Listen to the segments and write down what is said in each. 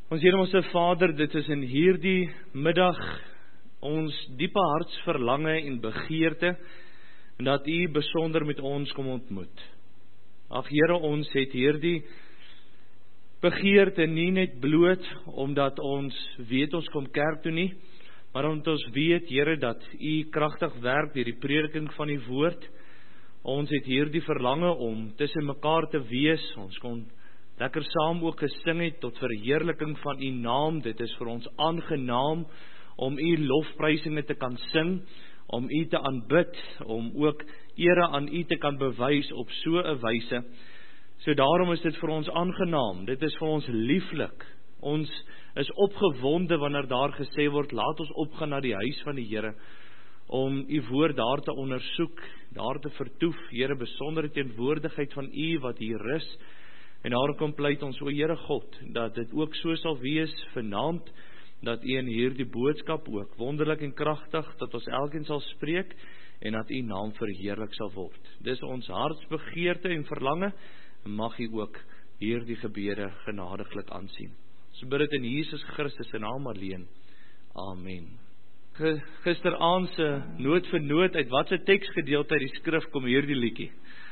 Ons Here, ons Vader, dit is in hierdie middag ons diepe hartsverlange en begeerte, en dat U besonder met ons kom ontmoet. Ag Here, ons het hierdie begeerte nie net bloot, omdat ons weet ons kom kerk toe nie, maar omdat ons weet, Here, dat U kragtig werk deur die prediking van die woord. Ons het hierdie verlange om tussen mekaar te wees, ons kon lekker saam ook gesing het tot verheerliking van U naam. Dit is vir ons aangenaam om U lofprysinge te kan sing, om U te aanbid, om ook ere aan U te kan bewys op so 'n wyse. So daarom is dit vir ons aangenaam, dit is vir ons lieflik. Ons is opgewonde wanneer daar gesê word, laat ons opgaan na die huis van die Here, om U woord daar te ondersoek, daar te vertoef, Here, besondere teenwoordigheid van U wat hier is. En daarom kom pleit ons, o Here God, dat dit ook so sal wees vanaand, dat U in hierdie boodskap ook wonderlik en kragtig, dat ons elkeen sal spreek, en dat U naam verheerlik sal word. Dis ons hartsbegeerte en verlange, en mag U ook hierdie gebede genadiglik aansien. So bid dit in Jesus Christus se naam alleen. Amen. Gisteraand se noot vir noot, uit watse teksgedeelte uit die skrif kom hierdie liedjie?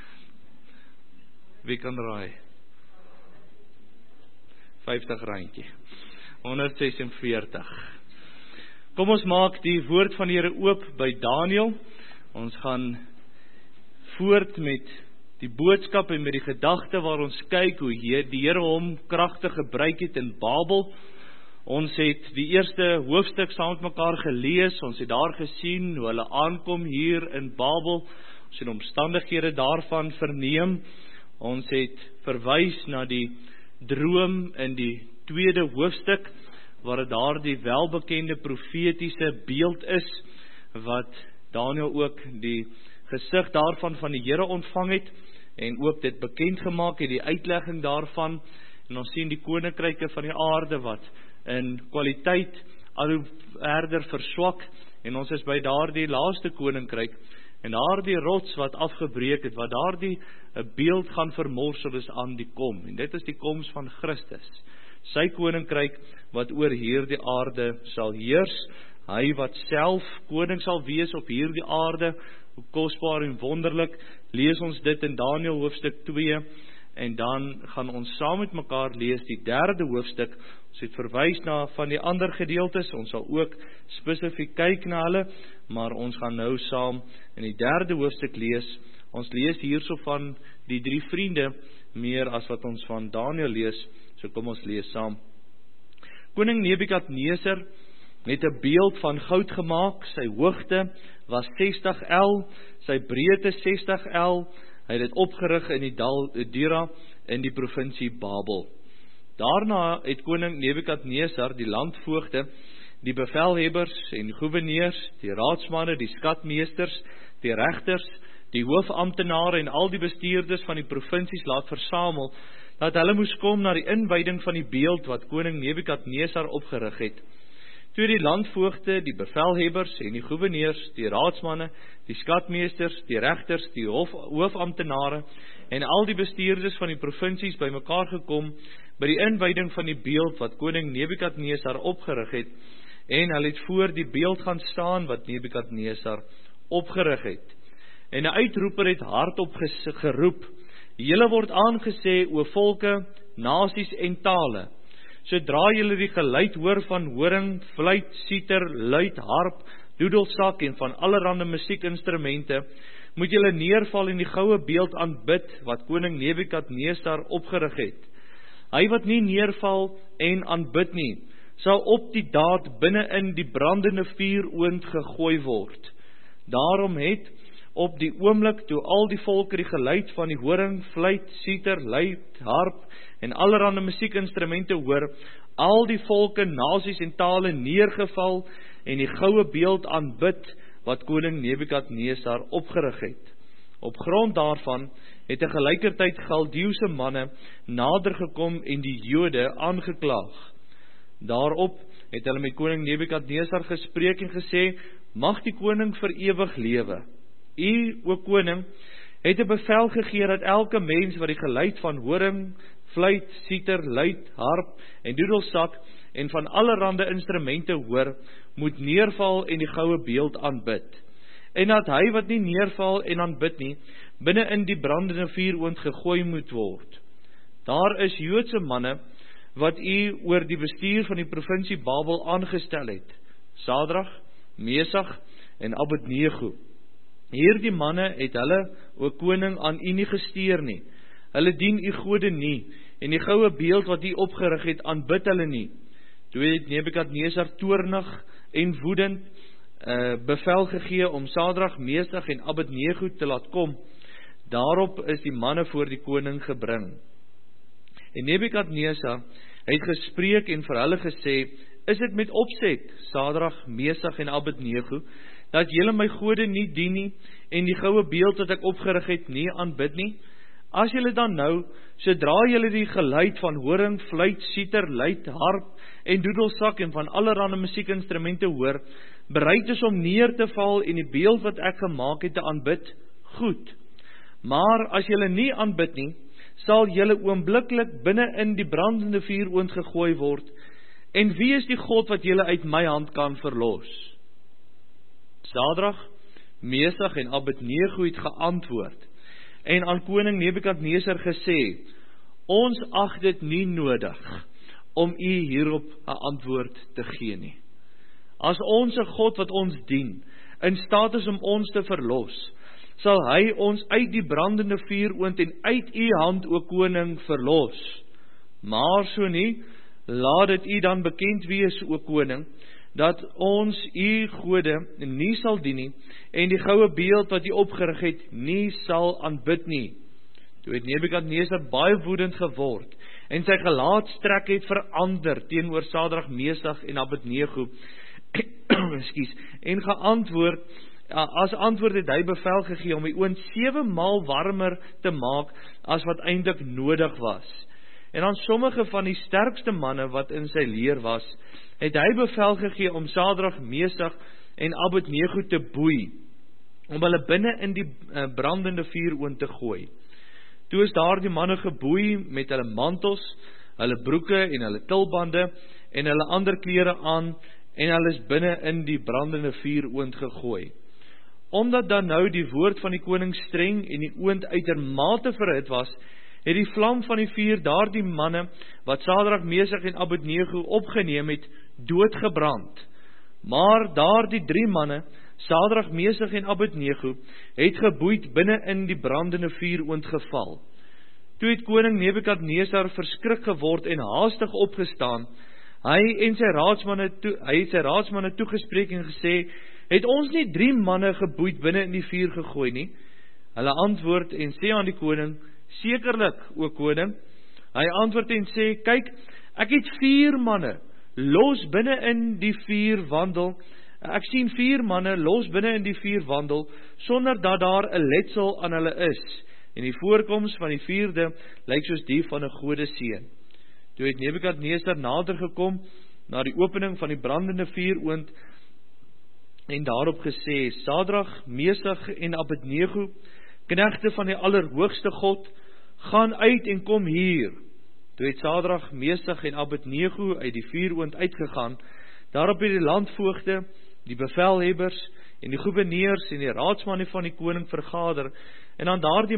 Wie kan raai? 50 randjie. 146. Kom ons maak die woord van die Here oop by Daniël. Ons gaan voort met die boodskap en met die gedagte waar ons kyk hoe die Here hom kragtig gebruik het in Babel. Ons het die eerste hoofstuk saam met mekaar gelees. Ons het daar gesien hoe hulle aankom hier in Babel. Ons het omstandighede daarvan verneem. Ons het verwys na die droom in die tweede hoofstuk, waar het daar die welbekende profetiese beeld is, wat Daniël ook die gesig daarvan van die Here ontvang het, en ook dit bekend gemaak het, die uitlegging daarvan, en ons sien die koninkryke van die aarde, wat in kwaliteit al hoe verder verswak, en ons is by daardie laaste koninkryk, en daardie rots wat afgebreek het, wat daardie beeld gaan vermorsel is aan die kom, en dit is die koms van Christus, sy koninkryk wat oor hierdie aarde sal heers, hy wat self koning sal wees op hierdie aarde, hoe kosbaar en wonderlik, lees ons dit in Daniël hoofstuk 2, en dan gaan ons saam met mekaar lees die derde hoofstuk. Ons het verwys na van die ander gedeeltes, ons sal ook spesifiek kyk na hulle, maar ons gaan nou saam in die derde hoofstuk lees. Ons lees hierso van die 3 vriende, meer as wat ons van Daniël lees, so kom ons lees saam. Koning Nebukadneser het 'n beeld van goud gemaak, sy hoogte was 60 el, sy breedte 60 el, hy het dit opgerig in die dal Dura in die provinsie Babel. Daarna het koning Nebukadneser die landvoogde, die bevelhebbers en goewerneurs, die raadsmanne, die skatmeesters, die regters, die hoofamptenare en al die bestuurders van die provinsies laat versamel, dat hulle moes kom na die inwyding van die beeld wat koning Nebukadneser opgerig het. Toe die landvoogde, die bevelhebbers en die goewerneurs, die raadsmanne, die skatmeesters, die regters, die hoofamptenare en al die bestuurders van die provinsies bymekaar gekom by die inwyding van die beeld wat koning Nebukadneser opgerig het, en hulle het voor die beeld gaan staan wat Nebukadneser opgerig het. En 'n uitroeper het hardop geroep, julle word aangesê, o volke, nasies en tale, sodra julle die geluid hoor van horing, fluit, siter, luit, harp, doedelsak en van allerlei musiekinstrumente, moet julle neerval en die goue beeld aanbid wat koning Nebukadneser opgerig het. Hy wat nie neerval en aanbid nie, sal op die daad binne in die brandende vuuroond gegooi word. Daarom het op die oomblik toe al die volke die geluid van die horing, fluit, siter, luit, harp en allerlei musiekinstrumente hoor, al die volke, nasies en tale neergeval en die goue beeld aanbid wat koning Nebukadneser opgerig het. Op grond daarvan het tegelykertyd Galdeuse manne nader gekom en die Jode aangeklaag. Daarop het hulle met koning Nebukadneser gespreek en gesê, mag die koning vir ewig lewe. U, o koning, het 'n bevel gegee dat elke mens wat die geluid van horing, fluit, siter, luit, harp en doedelsak en van allerhande instrumente hoor, moet neerval en die goue beeld aanbid. En dat hy wat nie neerval en aanbid nie, binne in die brandende vuuroond gegooi moet word. Daar is Joodse manne, wat u oor die bestuur van die provinsie Babel aangestel het, Sadrag, Mesach en Abednego. Hierdie manne het hulle, o koning, aan u nie gesteer nie. Hulle dien u gode nie, en die goue beeld wat u opgerig het, aanbid hulle nie. Toe het Nebukadnesar toornig en woedend bevel gegee om Sadrag, Mesach en Abednego te laat kom. Daarop is die manne voor die koning gebring. En Nebukadnesar het gespreek en vir hulle gesê, is dit met opset, Sadrag, Mesach en Abednego, dat julle my gode nie dien nie, en die goue beeld wat ek opgerig het nie aanbid nie? As julle dan nou, sodra julle die geluid van horing, fluit, siter, luit, harp en doedelsak en van allerhande musiekinstrumente hoor, bereid is om neer te val en die beeld wat ek gemaak het te aanbid, goed. Maar as julle nie aanbid nie, sal julle oombliklik binne in die brandende vuuroond gegooi word, en wie is die God wat julle uit my hand kan verlos? Sadrag, Mesach en Abednego het geantwoord, en aan koning Nebukadnesar gesê, ons ag dit nie nodig, om u hierop 'n antwoord te gee nie. As ons God wat ons dien, in staat is om ons te verlos, sal hy ons uit die brandende vuuroond en uit u hand, o koning, verlos. Maar so nie, laat dit u dan bekend wees, o koning, dat ons u gode nie sal dien nie, en die goue beeld wat u opgerig het, nie sal aanbid nie. Toe het Nebukadnesar baie woedend geword, en sy gelaatstrek het verander teenoor Sadrag, Mesach en Abednego, en geantwoord, as antwoord het hy bevel gegee om die oond 7 maal warmer te maak, as wat eintlik nodig was. En aan sommige van die sterkste manne wat in sy leer was, het hy bevel gegee om Sadrag, Mesach en Abednego te boei, om hulle binne in die brandende vuuroond te gooi. Toe is daar die manne geboei met hulle mantels, hulle broeke en hulle tulbande en hulle ander klere aan, en hulle is binne in die brandende vuuroond gegooi. Omdat dan nou die woord van die koning streng en die oond uitermate verhit was, het die vlam van die vuur daardie manne, wat Sadrag, Mesach en Abednego opgeneem het, doodgebrand. Maar daardie 3 manne, Sadrag, Mesach en Abednego, het geboeid binne in die brandende vuuroond geval. Toe het koning Nebukadnesar verskrik geword en haastig opgestaan. Hy het sy raadsmanne toegespreek en gesê, het ons nie 3 manne geboeid binne in die vuur gegooi nie? Hulle antwoord en sê aan die koning, sekerlik, o koning. Hy antwoord en sê, kyk, ek het 4 manne, los binne in die vuur wandel. Ek sien 4 manne los binne in die vuur wandel, sonder dat daar 'n letsel aan hulle is. En die voorkoms van die 4de lyk soos die van 'n godeseun. Toe het Nebukadnesar nader gekom na die opening van die brandende vuuroond en daarop gesê, Sadrag, Mesach en Abednego, knegte van die Allerhoogste God, gaan uit en kom hier. Toe het Sadrag, Mesach en Abednego uit die vuuroond uitgegaan. Daarop het die landvoogde, die bevelhebbers en die gouverneurs en die raadsmanne van die koning vergader, en aan daardie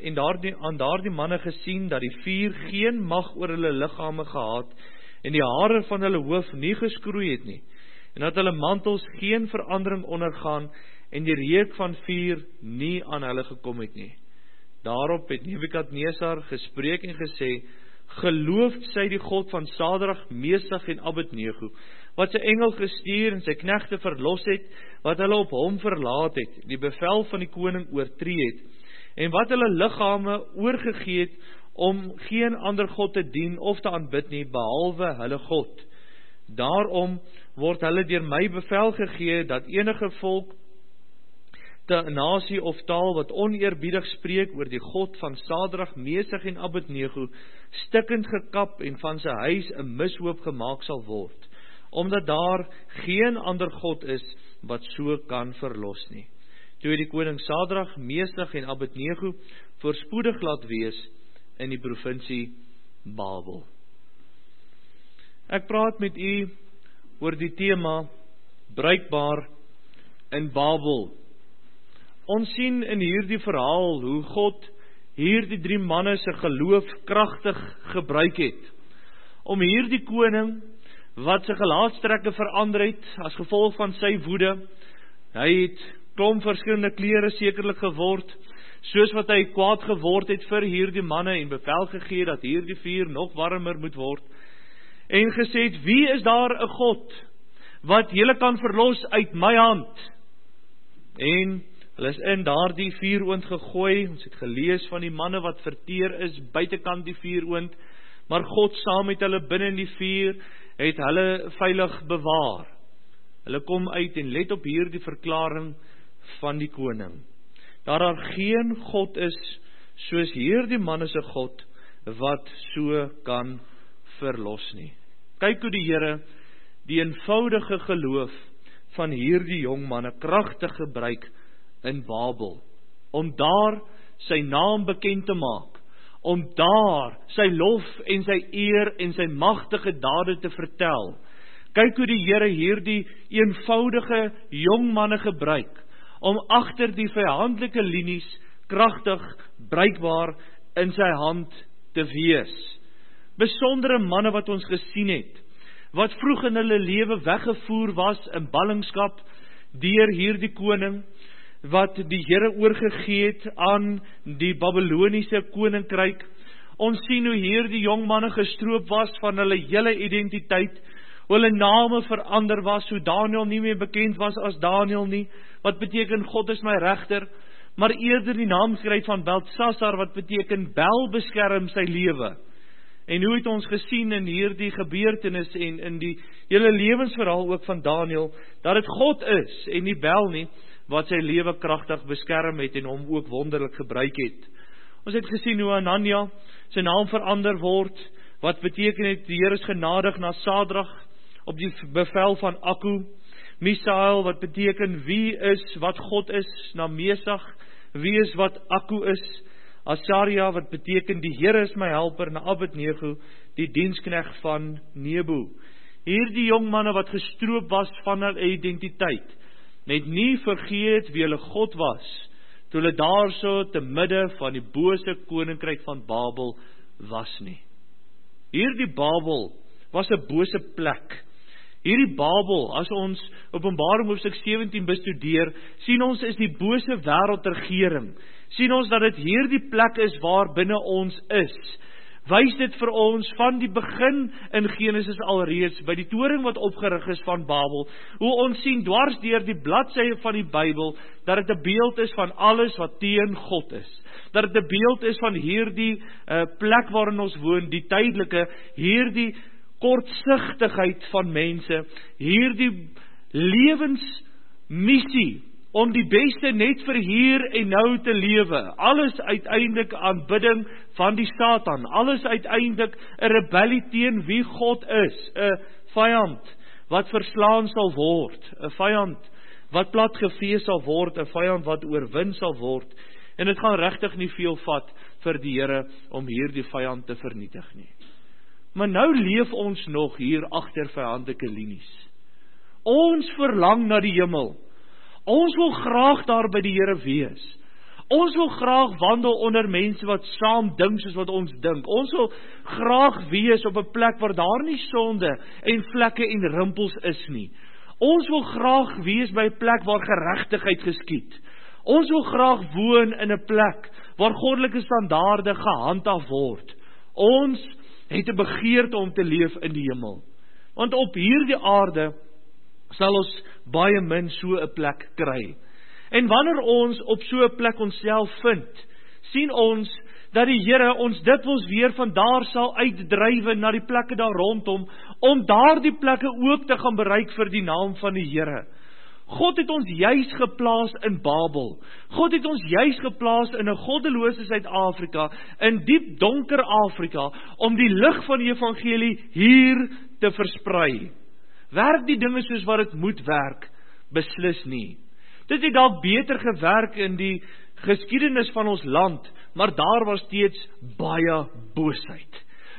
manne gesien dat die vuur geen mag oor hulle liggame gehad, en die hare van hulle hoof nie geskroei het nie, en dat hulle mantels geen verandering ondergaan, en die reuk van vuur nie aan hulle gekom het nie. Daarop het Nebukadnesar gespreek en gesê, geloofd sy die God van Sadrag, Mesach en Abednego, wat sy engel gestuur en sy knegte verlos het, wat hulle op hom verlaat het, die bevel van die koning oortree het, en wat hulle liggame oorgegee het, om geen ander God te dien of te aanbid nie, behalwe hulle God. Daarom word hulle deur my bevel gegee, dat enige volk, nasie of taal wat oneerbiedig spreek oor die God van Sadrag, Mesach en Abednego, stikkend gekap en van sy huis 'n mishoop gemaak sal word, omdat daar geen ander God is wat so kan verlos nie. Toe het die koning Sadrag, Mesach en Abednego voorspoedig laat wees in die provinsie Babel. Ek praat met u oor die tema bruikbaar in Babel. Ons sien in hierdie verhaal hoe God hierdie 3 manne se geloof kragtig gebruik het om hierdie koning wat sy gelaatstrekke verander het as gevolg van sy woede. Hy het klomp verskillende klere sekerlik geword, soos wat hy kwaad geword het vir hierdie manne en bevel gegee dat hierdie vuur nog warmer moet word. En gesê het, wie is daar 'n God wat julle kan verlos uit my hand? En hulle is in daardie vuuroond gegooi. Ons het gelees van die manne wat verteer is buitekant die vuuroond, maar God saam met hulle binne in die vuur het hulle veilig bewaar. Hulle kom uit en let op hierdie verklaring van die koning. Daar geen God is soos hierdie manne se God wat so kan verlos nie. Kyk hoe die Here die eenvoudige geloof van hierdie jong manne kragtig gebruik in Babel, om daar sy naam bekend te maak, om daar sy lof en sy eer en sy magtige dade te vertel. Kyk hoe die Here hierdie eenvoudige jong manne gebruik, om agter die vyandelike linies kragtig bruikbaar in sy hand te wees. Besondere manne wat ons gesien het, wat vroeg in hulle lewe weggevoer was in ballingskap deur hierdie koning, wat die Here oorgegee het aan die Babyloniese koninkryk. Ons sien hoe hierdie jong manne gestroop was van hulle hele identiteit, hoe hulle name verander was, hoe Daniel nie meer bekend was as Daniel nie, wat beteken God is my regter, maar eerder die naam skryf van Beltsassar, wat beteken Bel beskerm sy lewe. En hoe het ons gesien in hierdie gebeurtenis en in die hele lewensverhaal ook van Daniel, dat het God is en nie Bel nie, wat sy lewe kragtig beskerm het en hom ook wonderlik gebruik het. Ons het gesien hoe Anania sy naam verander word, wat beteken het die Here is genadig na Sadrag op die bevel van Akku, Misael wat beteken wie is wat God is, na Mesach, wie is wat Akku is, Asaria wat beteken die Here is my helper, na Abednego, die dienskneg van Nebo. Hierdie jong manne wat gestroop was van hulle identiteit, net nie vergeet wie hulle God was, toe hulle daarso te midde van die bose koninkryk van Babel was nie. Hierdie Babel was 'n bose plek. Hierdie Babel, as ons Openbaring hoofstuk 17 bestudeer, sien ons is die bose wêreldregering. Sien ons dat dit hierdie plek is waar binne ons is. Wys dit vir ons van die begin in Genesis alreeds, by die toring wat opgerig is van Babel, hoe ons sien dwars deur die bladsye van die Bybel, dat dit 'n beeld is van alles wat teen God is. Dat dit 'n beeld is van hierdie plek waarin ons woon, die tydelike, hierdie kortsigtigheid van mense, hierdie lewensmissie, om die beste net vir hier en nou te lewe, alles uiteindelik aanbidding van die Satan, alles uiteindelik 'n rebellie teen wie God is, 'n vyand wat verslaan sal word, 'n vyand wat platgevee sal word, 'n vyand wat oorwin sal word, en dit gaan regtig nie veel vat vir die Here om hierdie vyand te vernietig nie. Maar nou leef ons nog hier agter vyandelike linies. Ons verlang na die hemel. Ons wil graag daar by die Here wees. Ons wil graag wandel onder mense wat saam dink soos wat ons dink. Ons wil graag wees op 'n plek waar daar nie sonde en vlekke en rimpels is nie. Ons wil graag wees by 'n plek waar geregtigheid geskied. Ons wil graag woon in 'n plek waar goddelike standaarde gehandhaaf word. Ons het 'n begeerte om te leef in die hemel. Want op hierdie aarde sal ons baie min so 'n plek kry. En wanneer ons op so 'n plek onsself vind, sien ons dat die Here ons dikwels weer van daar sal uitdrywe na die plekke daar rondom, om daardie plekke ook te gaan bereik vir die naam van die Here. God het ons juis geplaas in Babel. God het ons juis geplaas in 'n goddelose Suid-Afrika, in diep donker Afrika, om die lig van die evangelie hier te versprei. Werk die dinge soos wat dit moet werk? Beslis nie. Dit het dalk beter gewerk in die geskiedenis van ons land, maar daar was steeds baie boosheid.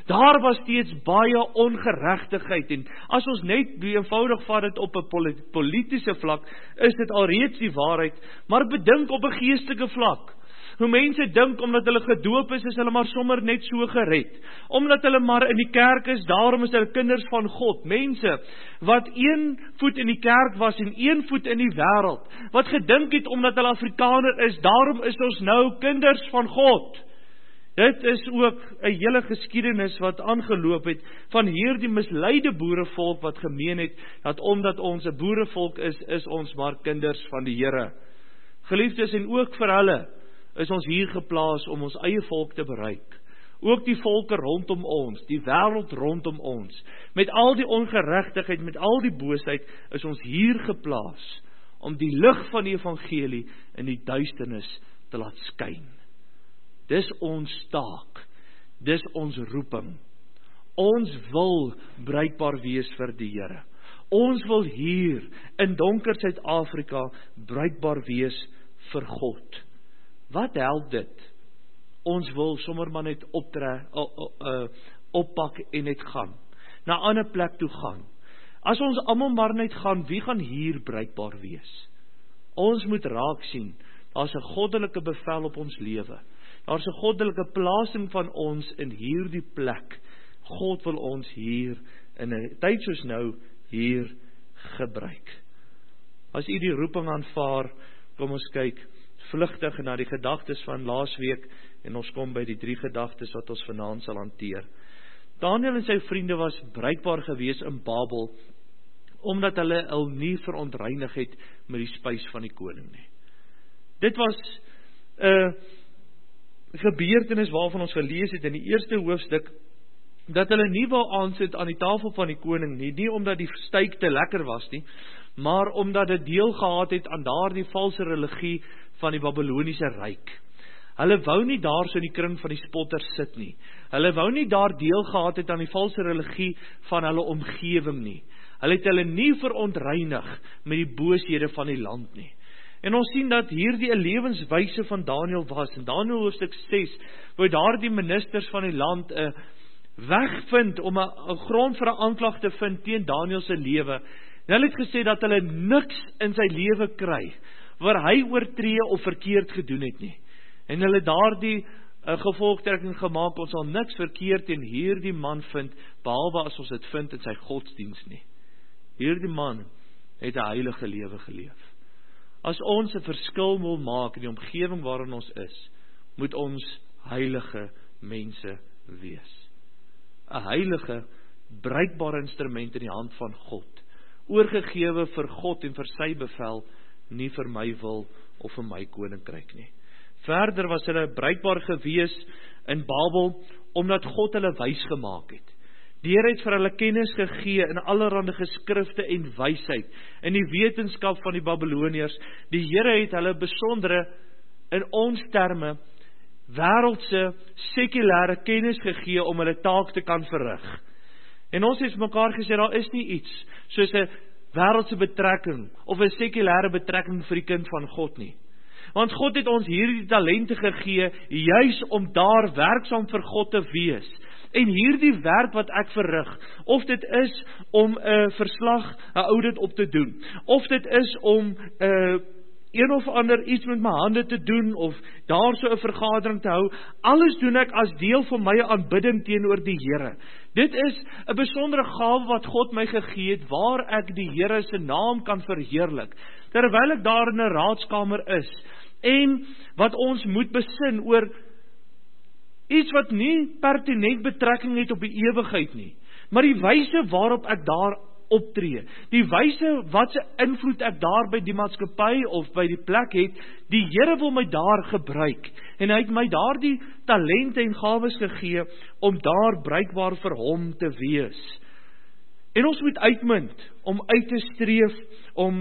Daar was steeds baie ongeregtigheid en as ons net eenvoudig vat dit op 'n politiese vlak, is dit alreeds die waarheid, maar bedink op 'n geestelike vlak. Hoe mense dink omdat hulle gedoop is hulle maar sommer net so gered. Omdat hulle maar in die kerk is, daarom is hulle kinders van God. Mense wat een voet in die kerk was en een voet in die wêreld. Wat gedink het omdat hulle Afrikaner is, daarom is ons nou kinders van God. Dit is ook 'n hele geskiedenis wat aangeloop het van hierdie misleide boerevolk wat gemeen het dat omdat ons 'n boerevolk is ons maar kinders van die Here. Geliefdes, en ook vir hulle is ons hier geplaas om ons eie volk te bereik. Ook die volke rondom ons, die wêreld rondom ons. Met al die ongeregtigheid, met al die boosheid, is ons hier geplaas om die lig van die evangelie in die duisternis te laat skyn. Dis ons taak, dis ons roeping. Ons wil bruikbaar wees vir die Here. Ons wil hier in donker Suid-Afrika bruikbaar wees vir God. Wat help dit? Ons wil sommer maar net oppak en net gaan. Na 'n ander plek toe gaan. As ons almal maar net gaan, wie gaan hier bruikbaar wees? Ons moet raak sien, daar's 'n goddelike bevel op ons lewe. Daar's 'n goddelike plasing van ons in hierdie plek. God wil ons hier, in 'n tyd soos nou, hier gebruik. As u die roeping aanvaar, kom ons kyk vlugtig na die gedagtes van laasweek, en ons kom by die 3 gedagtes wat ons vanaand sal hanteer. Daniël en sy vriende was bruikbaar gewees in Babel, omdat hulle nie verontreinig het met die spys van die koning nie. Dit was 'n gebeurtenis waarvan ons gelees het in die eerste hoofstuk, dat hulle nie wou aansit aan die tafel van die koning nie omdat die steak te lekker was nie, maar omdat dit deel gehad het aan daardie valse religie van die Babyloniese ryk. Hulle wou nie daar so in die kring van die spotters sit nie. Hulle wou nie daar deel gehad het aan die valse religie van hulle omgewing nie. Hulle het hulle nie verontreinig met die booshede van die land nie. En ons sien dat hierdie 'n lewenswyse van Daniël was. In Daniël hoofstuk 6, wou daardie ministers van die land 'n weg vind om 'n grond vir 'n aanklag te vind teen Daniël se lewe. En hulle het gesê dat hulle niks in sy lewe kry waar hy oortree of verkeerd gedoen het nie. En hulle daardie gevolgtrekking gemaak, ons sal niks verkeerd teen hierdie man vind, behalwe as ons dit vind in sy godsdiens nie. Hierdie man het 'n heilige lewe geleef. As ons 'n verskil wil maak in die omgewing waarin ons is, moet ons heilige mense wees. 'n Heilige, bruikbare instrument in die hand van God, oorgegewe vir God en vir sy bevel, nie vir my wil of vir my koninkryk nie. Verder was hulle bruikbaar gewees in Babel, omdat God hulle wys gemaak het. Die Here het vir hulle kennis gegee in allerhande geskrifte en wysheid, in die wetenskap van die Babyloniërs. Die Here het hulle besondere, in ons terme, wêreldse, sekulêre kennis gegee om hulle taak te kan verrig. En ons het mekaar gesê, daar is nie iets soos 'n wêreldse betrekking of 'n sekulêre betrekking vir die kind van God nie. Want God het ons hierdie talente gegee, juis om daar werksaam vir God te wees. En hierdie werk wat ek verrig, of dit is om 'n verslag, 'n audit op te doen, of dit is om een of ander iets met my hande te doen, of daar so 'n vergadering te hou, alles doen ek as deel van my aanbidding teenoor die Here. Dit is 'n besondere gawe wat God my gegee het, waar ek die Here se naam kan verheerlik, terwyl ek daar in 'n raadskamer is, en wat ons moet besin oor iets wat nie pertinent betrekking het op die ewigheid nie, maar die wyse waarop ek daar optree, die wyse wat se invloed ek daar by die maatskappy of by die plek het, die Here wil my daar gebruik, en hy het my daar die talente en gawes gegee, om daar bruikbaar vir hom te wees. En ons moet uitmunt, om uit te streef, om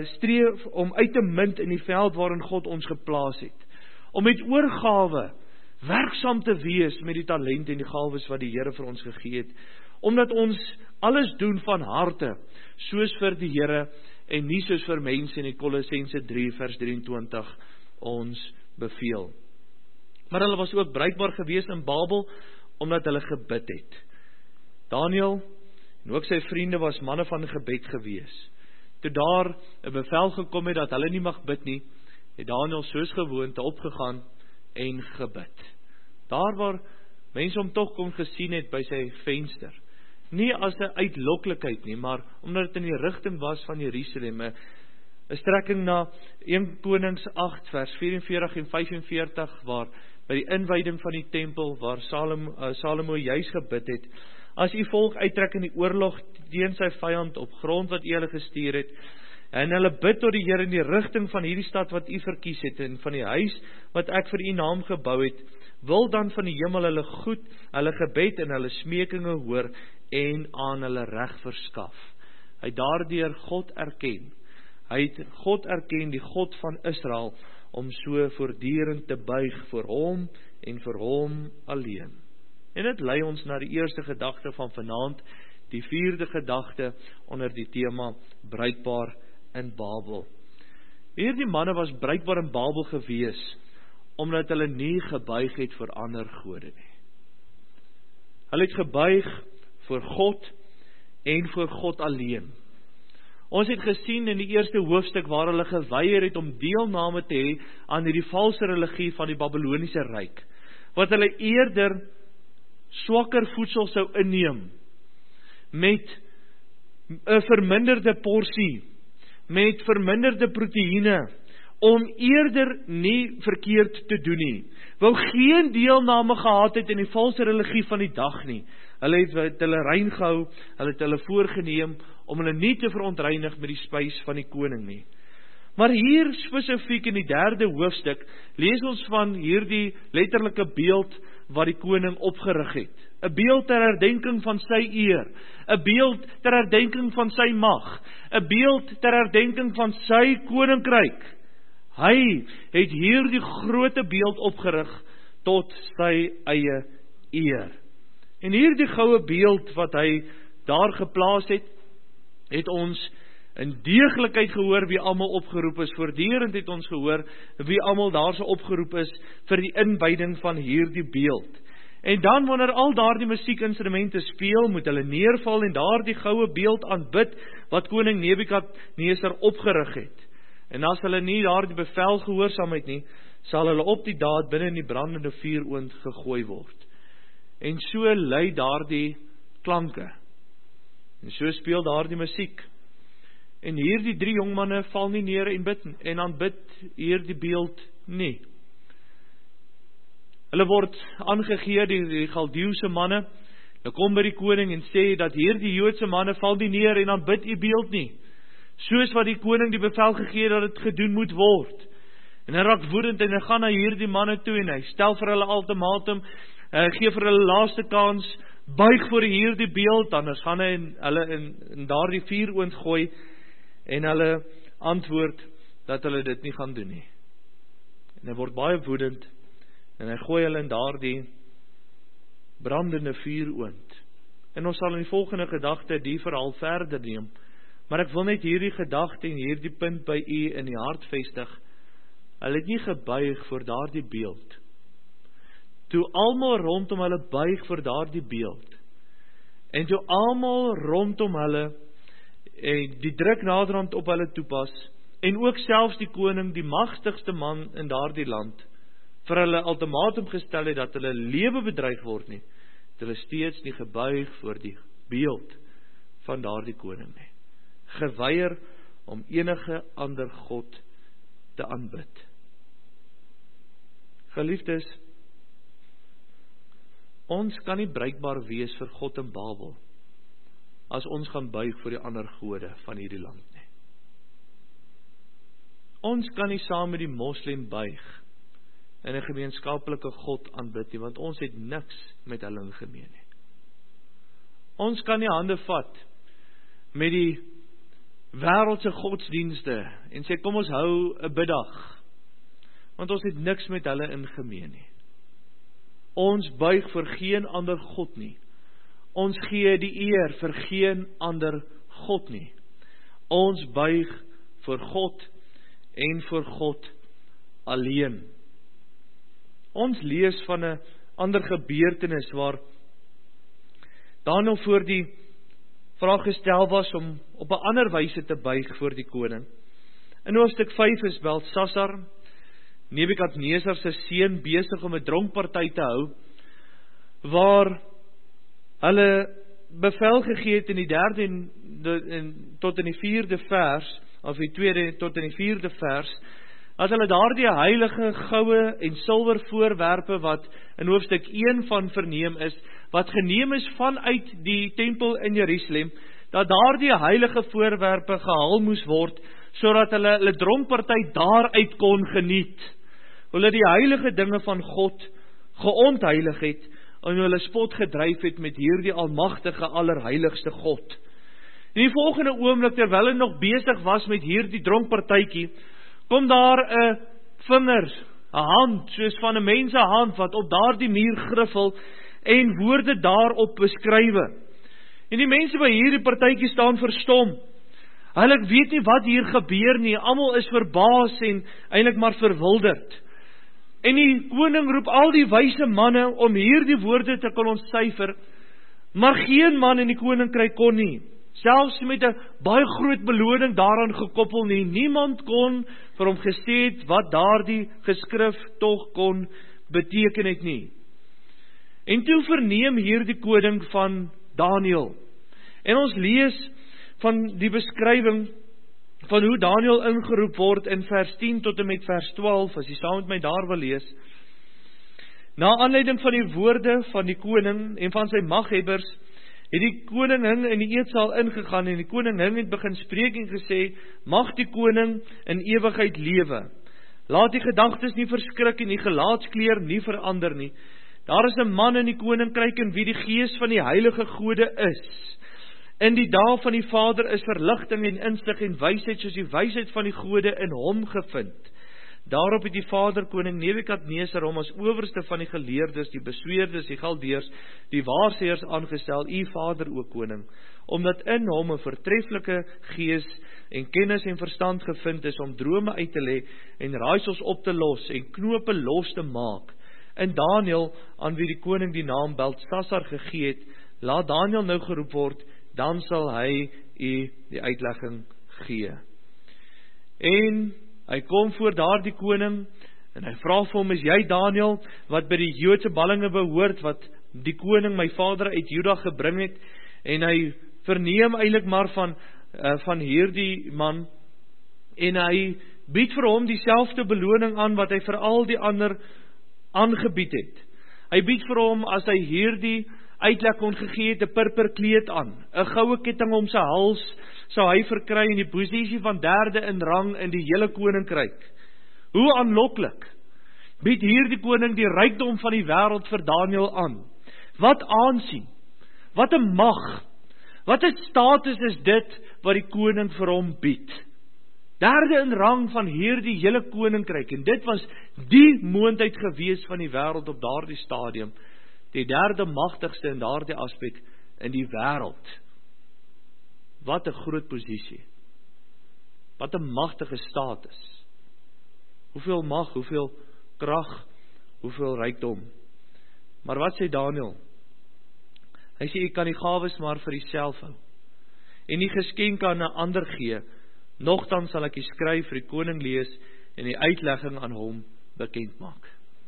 uit te munt in die veld waarin God ons geplaas het, om met oorgawe, werksaam te wees met die talente en die gawes wat die Here vir ons gegee het, omdat ons alles doen van harte, soos vir die Here en nie soos vir mense, in die Kolossense 3 vers 23 ons beveel. Maar hulle was ook bruikbaar gewees in Babel, omdat hulle gebid het. Daniël en ook sy vriende was manne van gebed gewees. Toe daar 'n bevel gekom het dat hulle nie mag bid nie, het Daniël soos gewoonte opgegaan en gebid. Daar waar mense hom tog kon gesien het by sy venster. Nie as 'n uitloklikheid nie, maar omdat dit in die rigting was van Jerusalem. 'n Strekking na 1 Konings 8 vers 44 en 45 waar by die inwyding van die tempel waar Salomo juis gebid het. As u volk uittrek in die oorlog teen sy vyand op grond wat u hulle gestuur het, en hulle bid tot die Here in die rigting van hierdie stad wat u verkies het en van die huis wat ek vir u naam gebou het, wil dan van die hemel hulle gebed en hulle smekinge hoor en aan hulle reg verskaf. Hy het daardeur God erken. Hy het God erken, die God van Israel, om so voortdurend te buig vir hom en vir hom alleen. En dit lei ons na die eerste gedagte van vanaand, die 4de gedagte onder die tema bruikbaar in Babel. Hierdie manne was bruikbaar in Babel gewees, omdat hulle nie gebuig het vir ander gode nie. Hulle het gebuig vir God en vir God alleen. Ons het gesien in die eerste hoofstuk waar hulle geweier het om deelname te hê aan hierdie valse religie van die Babyloniese ryk, wat hulle eerder swakker voedsel sou inneem, met 'n verminderde porsie, met verminderde proteïene, om eerder nie verkeerd te doen nie. Wou geen deelname gehad het in die valse religie van die dag nie. Hulle het hulle rein gehou, hulle het hulle voorgeneem, om hulle nie te verontreinig met die spys van die koning nie. Maar hier spesifiek in die 3de hoofstuk, lees ons van hierdie letterlike beeld wat die koning opgerig het. 'n beeld ter herdenking van sy eer, 'n beeld ter herdenking van sy mag, 'n beeld ter herdenking van sy koninkryk. Hy het hierdie groote beeld opgerig tot sy eie eer. En hierdie goue beeld wat hy daar geplaas het, het ons in deeglikheid gehoor wie almal opgeroep is. Voortdurend het ons gehoor wie almal daar so opgeroep is vir die inwyding van hierdie beeld. En dan wanneer al daardie musiekinstrumente speel, moet hulle neerval en daardie goue beeld aanbid wat koning Nebukadneser opgerig het. En as hulle nie daardie bevel gehoorsaam het nie, sal hulle op die daad binne in die brandende vuuroond gegooi word. En so lei daardie klanke. En so speel daardie musiek. En hierdie 3 jongmanne val nie neer en bid en aanbid hierdie beeld nie. Hulle word aangegee, die Galdeeuwse manne. Hulle kom by die koning en sê dat hierdie Joodse manne val nie neer en aanbid die beeld nie. Soos wat die koning die bevel gegee dat dit gedoen moet word. En hy raak woedend en hy gaan na hierdie manne toe en hy stel vir hulle ultimatum, gee vir hulle laaste kans, buig voor hierdie beeld, anders gaan hy hulle in daardie vuuroond gooi, en hulle antwoord dat hulle dit nie gaan doen nie. En hy word baie woedend, en hy gooi hulle in daardie brandende vuuroond. En ons sal in die volgende gedagte die verhaal verder neem, maar ek wil net hierdie gedagte en hierdie punt by u in die hart vestig. Hulle het nie gebuig vir daardie beeld. Toe almal rondom hulle buig vir daardie beeld, en toe almal rondom hulle die druk naderhand op hulle toepas, en ook selfs die koning, die magtigste man in daardie land, vir hulle ultimatum gestel het dat hulle lewe bedreig word nie, het hulle steeds nie gebuig voor die beeld van daardie koning nie. Geweier om enige ander God te aanbid. Geliefdes, ons kan nie bruikbaar wees vir God in Babel, as ons gaan buig vir die ander gode van hierdie land nie. Ons kan nie saam met die moslim buig en 'n gemeenskaplike God aanbid nie, want ons het niks met hulle in gemeen nie. Ons kan nie hande vat met die wêreldse godsdienste en sê kom ons hou 'n biddag, want ons het niks met hulle in gemeen nie. Ons buig vir geen ander God nie. Ons gee die eer vir geen ander God nie. Ons buig vir God en vir God alleen. Ons lees van 'n ander gebeurtenis waar Daniël voor die vraag gestel was om op 'n ander wyse te buig voor die koning. In hoofstuk 5 is Belsasar, Nebukadnesar se seun, besig om 'n dronkparty te hou, waar hulle bevel gegee het in die 3de tot in die 4de vers, of die 2de tot in die 4de vers, as hulle daardie heilige goue en silwer voorwerpe wat in hoofstuk 1 van verneem is, wat geneem is vanuit die tempel in Jerusalem, dat daardie heilige voorwerpe gehaal moes word, sodat hulle dronkparty daaruit kon geniet. Hulle die heilige dinge van God geontheilig het, en hulle spot gedryf het met hierdie almagtige, allerheiligste God. In die volgende oomblik, terwyl hulle nog besig was met hierdie dronkpartytjie, kom daar 'n vinger, 'n hand, soos van 'n mens se hand, wat op daardie muur griffel, en woorde daarop beskrywe. En die mense by hierdie partytjie staan verstom. Hulle weet nie wat hier gebeur nie, almal is verbaas en eintlik maar verwilderd. En die koning roep al die wyse manne om hierdie woorde te kon ontsyfer, maar geen man in die koninkryk kon nie, selfs met 'n baie groot beloning daaraan gekoppel nie. Niemand kon vir hom gesê het wat daardie geskrif tog kon beteken het nie. En toe verneem hierdie koning van Daniël. En ons lees van die beskrywing van hoe Daniël ingeroep word in vers 10 tot en met vers 12, as jy saam met my daar wil lees. Na aanleiding van die woorde van die koning en van sy maghebbers, het die koning in die eetsaal ingegaan, en die koning het begin spreek en gesê, mag die koning in ewigheid lewe. Laat die gedagtes nie verskrik en die gelaatskleur nie verander nie. Daar is 'n man in die koninkryk in wie die gees van die heilige gode is. In die dae van die Vader is verligting en insig en wysheid, soos die wysheid van die gode in hom gevind. Daarop het die Vader koning Nebukadnesar hom as owerste van die geleerdes, die besweerdes, die galdeers, die waarsêers aangestel, u Vader o koning, omdat in hom 'n voortreffelike gees en kennis en verstand gevind is om drome uit te lê en raaisels op te los en knope los te maak. En Daniël, aan wie die koning die naam Belsasar gegee het, laat Daniël nou geroep word, dan sal hy u die uitlegging gee. En hy kom voor daardie koning, en hy vra vir hom, is jy Daniël, wat by die Joodse ballinge behoort, wat die koning my vader uit Juda gebring het, en hy verneem eintlik maar van hierdie man, en hy bied vir hom dieselfde beloning aan, wat hy vir al die ander aangebied het. Hy bied vir hom, as hy hierdie uitleg kon gegee het, 'n purperkleed aan, 'n goue ketting om sy hals, sou hy verkry in die posisie van 3de in rang in die hele koninkryk. Hoe aanloklik bied hierdie koning die rykdom van die wêreld vir Daniël aan. Wat aansien, wat 'n mag, wat 'n status is dit wat die koning vir hom bied. 3de in rang van hierdie hele koninkryk, en dit was die moondheid gewees van die wêreld op daardie stadium, die 3de magtigste in daardie aspek in die wêreld. Wat 'n groot posisie. Wat 'n magtige status. Hoeveel mag, hoeveel krag, hoeveel rykdom. Maar wat sê Daniël? Hy sê, jy kan die gawes maar vir jouself hou, en die geskenke aan 'n ander gee, nogtans sal ek die skryf vir die koning lees, en die uitlegging aan hom bekend maak.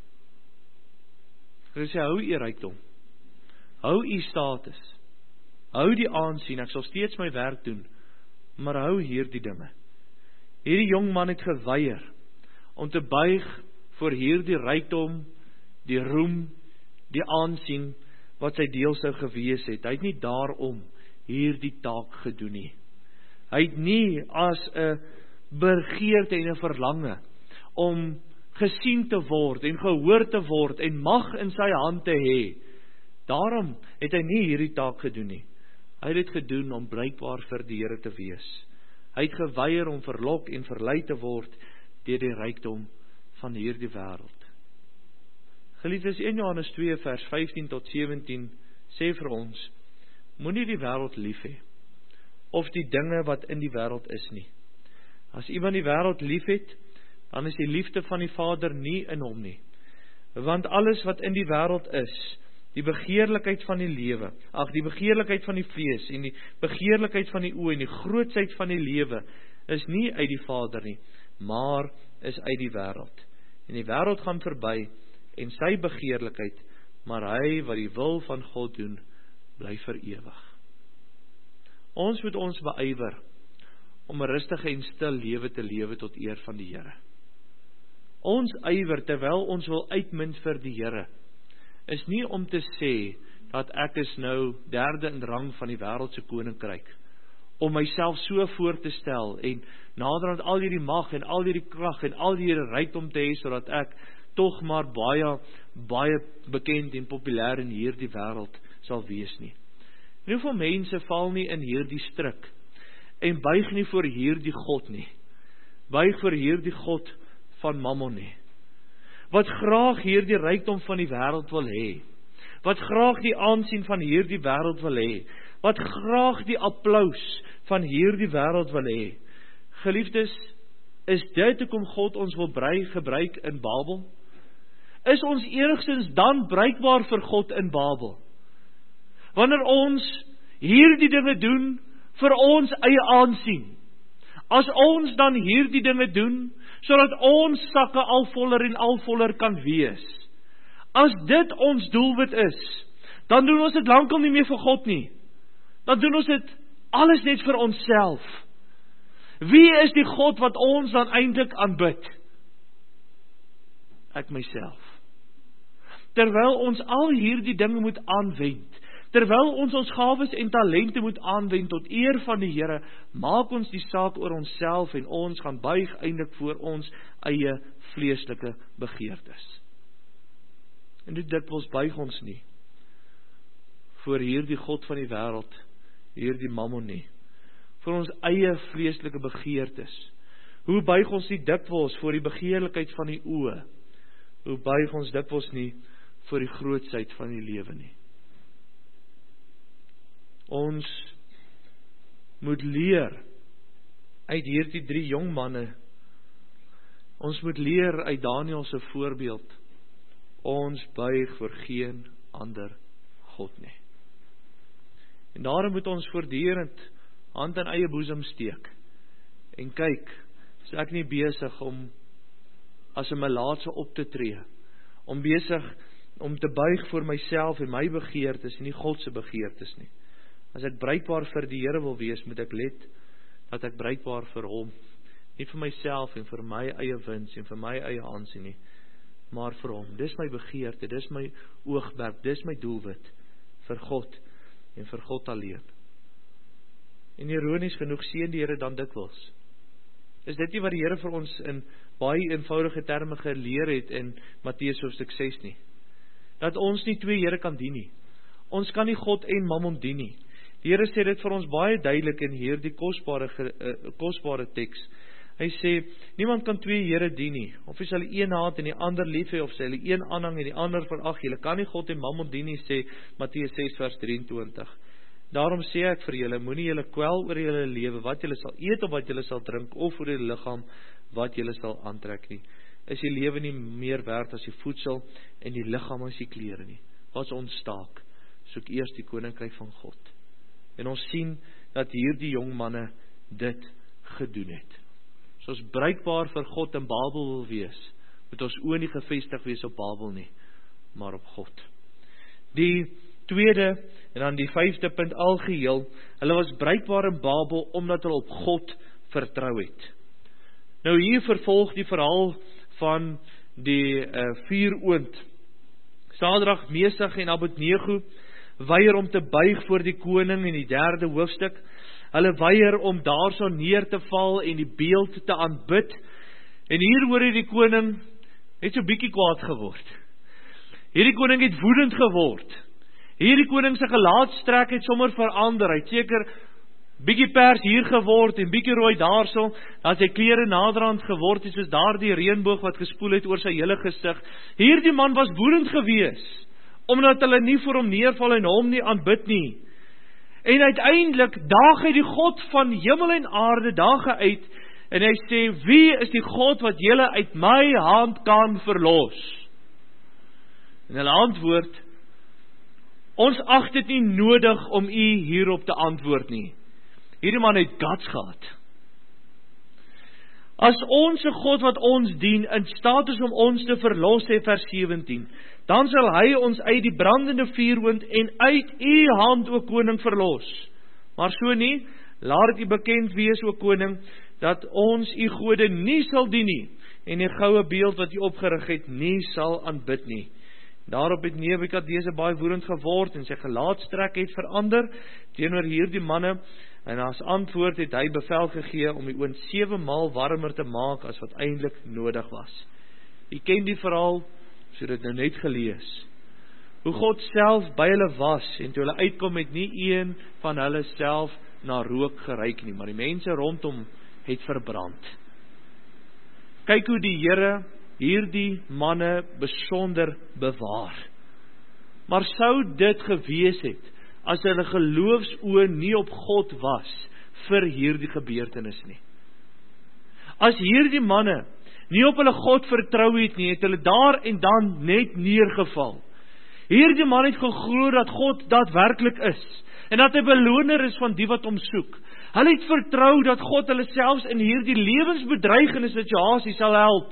Hy sê, hou u rykdom, hou u status, hou die aansien, ek sal steeds my werk doen, maar hou hierdie dinge. Hierdie jong man het geweier om te buig voor hierdie rykdom, die roem, die aansien, wat sy deel sou gewees het. Hy het nie daarom hierdie taak gedoen nie. Hy het nie as 'n begeerte en 'n verlange om gesien te word en gehoor te word en mag in sy hand te hê. Daarom het hy nie hierdie taak gedoen nie. Hy het dit gedoen om blykbaar vir die Here te wees. Hy het geweier om verlok en verlei te word deur die rykdom van hierdie wêreld. Geliefdes, 1 Johannes 2 vers 15 tot 17 sê vir ons, moenie die wêreld lief hê, of die dinge wat in die wêreld is nie. As iemand die wêreld lief het, dan is die liefde van die Vader nie in hom nie. Want alles wat in die wêreld is, die begeerlikheid van die lewe, die begeerlikheid van die vlees en die begeerlikheid van die oë en die grootsheid van die lewe, is nie uit die Vader nie, maar is uit die wêreld. En die wêreld gaan verby en sy begeerlikheid, maar hy wat die wil van God doen, bly vir ewig. Ons moet ons beywer om 'n rustige en stil lewe te lewe tot eer van die Here. Ons ywer terwyl ons wil uitmunt vir die Here, is nie om te sê dat ek is nou derde in rang van die wêreldse koninkryk, om myself so voor te stel en naderhand al hierdie mag en al hierdie krag en al hierdie rykdom te hê, sodat ek tog maar baie bekend en populêr in hierdie wêreld sal wees nie. En hoeveel mense val nie in hierdie struik en buig nie voor hierdie God nie, buig voor hierdie God van Mammon nie, wat graag hierdie rykdom van die wêreld wil hê, wat graag die aansien van hierdie wêreld wil hê, wat graag die applous van hierdie wêreld wil hê. Geliefdes, is dit hoekom God ons wil gebruik in Babel? Is ons enigstens dan bruikbaar vir God in Babel? Wanneer ons hierdie dinge doen vir ons eie aansien, as ons dan hierdie dinge doen, sodat ons sakke al voller kan wees, as dit ons doelwit is, dan doen ons dit lankal nie meer vir God nie, dan doen ons dit alles net vir onsself. Wie is die God wat ons dan eintlik aanbid? Ek myself. Terwyl ons al hierdie dinge moet aanwend, terwyl ons gawes en talente moet aanwend tot eer van die Here, maak ons die saak oor onsself en ons gaan buig eintlik voor ons eie vleeslike begeertes. En dit dikwels buig ons nie voor hierdie God van die wêreld, hierdie Mammon nie, vir ons eie vleeslike begeertes. Hoe buig ons nie dikwels voor die begeerlikheid van die oë? Hoe buig ons dikwels nie voor die grootsheid van die lewe nie? Ons moet leer uit hierdie 3 jong manne. Ons moet leer uit Daniël se voorbeeld. Ons buig voor geen ander God nie. En daarom moet ons voortdurend hand in eie boesem steek en kyk, is ek nie besig om as 'n melaatse op te tree, om besig om te buig voor myself en my begeertes en nie God se begeertes nie. As ek bruikbaar vir die Here wil wees, moet ek let dat ek bruikbaar vir hom, nie vir myself en vir my eie wins en vir my eie aansien nie, maar vir hom. Dis my begeerte, dis my oogmerk, dis my doelwit vir God en vir God alleen. En ironies genoeg seën die Here dan dikwels. Is dit nie wat die Here vir ons in baie eenvoudige terme geleer het in Matteus hoofstuk 6 nie? Dat ons nie 2 Here kan dien nie. Ons kan nie God en Mammon dien nie. Die Here sê dit vir ons baie duidelik in hierdie kosbare teks. Hy sê, niemand kan 2 Here dien nie. Of jy sal die een haat en die ander lief hê, of sy die een aanhang en die ander verag. Julle kan nie God en Mammon dien nie, sê Matteus 6 vers 23. Daarom sê ek vir julle, moenie julle kwel oor julle lewe, wat julle sal eet of wat julle sal drink, of oor julle liggaam, wat julle sal aantrek nie. Is die lewe nie meer werd as die voedsel en die liggaam as die klere nie? Wat ons staak, soek eers die koninkryk van God. En ons sien dat hierdie jong manne dit gedoen het. As ons bruikbaar vir God in Babel wil wees, moet ons oë nie gefestig wees op Babel nie, maar op God. Die tweede en dan die 5de punt algeheel, hulle was bruikbaar in Babel omdat hulle op God vertrou het. Nou hier vervolg die verhaal van die 4 oond. Sadrag, Mesach en Abednego weier om te buig voor die koning in die 3de hoofstuk. Hulle weier om daarso neer te val en die beeld te aanbid. En hier hoor die koning het so bietjie kwaad geword. Hierdie koning het woedend geword. Hierdie koning se gelaatstrek het sommer verander. Hy het seker bietjie pers hier geword en bietjie rooi daarso, dat sy klere naderhand geword het soos daardie reënboog wat gespoel het oor sy hele gesig. Hierdie man was woedend gewees, omdat hulle nie voor hom neerval en hom nie aanbid nie. En uiteindelik daag hy die God van hemel en aarde daag uit, en hy sê, wie is die God wat julle uit my hand kan verlos? En hulle antwoord, ons ag dit nie nodig om u hierop te antwoord nie. Hierdie man het guts gehad. As ons God wat ons dien in staat is om ons te verlos, sê vers 17, dan sal hy ons uit die brandende vuurwind en uit u hand, o koning, verlos. Maar so nie, laat dit u bekend wees, o koning, dat ons u gode nie sal dien nie, en die goue beeld wat u opgerig het, nie sal aanbid nie. Daarop het Nebukadnezar baie woedend geword, en sy gelaatstrek het verander, teenoor hierdie manne, en as antwoord het hy bevel gegee om die oond 7 maal warmer te maak as wat eintlik nodig was. U ken die verhaal, so dit nou net gelees. Hoe God self by hulle was, en toe hulle uitkom het nie een van hulle self na rook geruik nie, maar die mense rondom het verbrand. Kyk hoe die Here hierdie manne besonder bewaar. Maar sou dit gewees het, as hulle geloofsoë nie op God was vir hierdie gebeurtenis nie. As hierdie manne nie op hulle God vertrou het nie, het hulle daar en dan net neergeval. Hierdie man het geglo dat God daadwerklik is, en dat hy beloner is van die wat hom soek. Hulle het vertrou dat God hulle selfs in hierdie lewensbedreigende situasie sal help.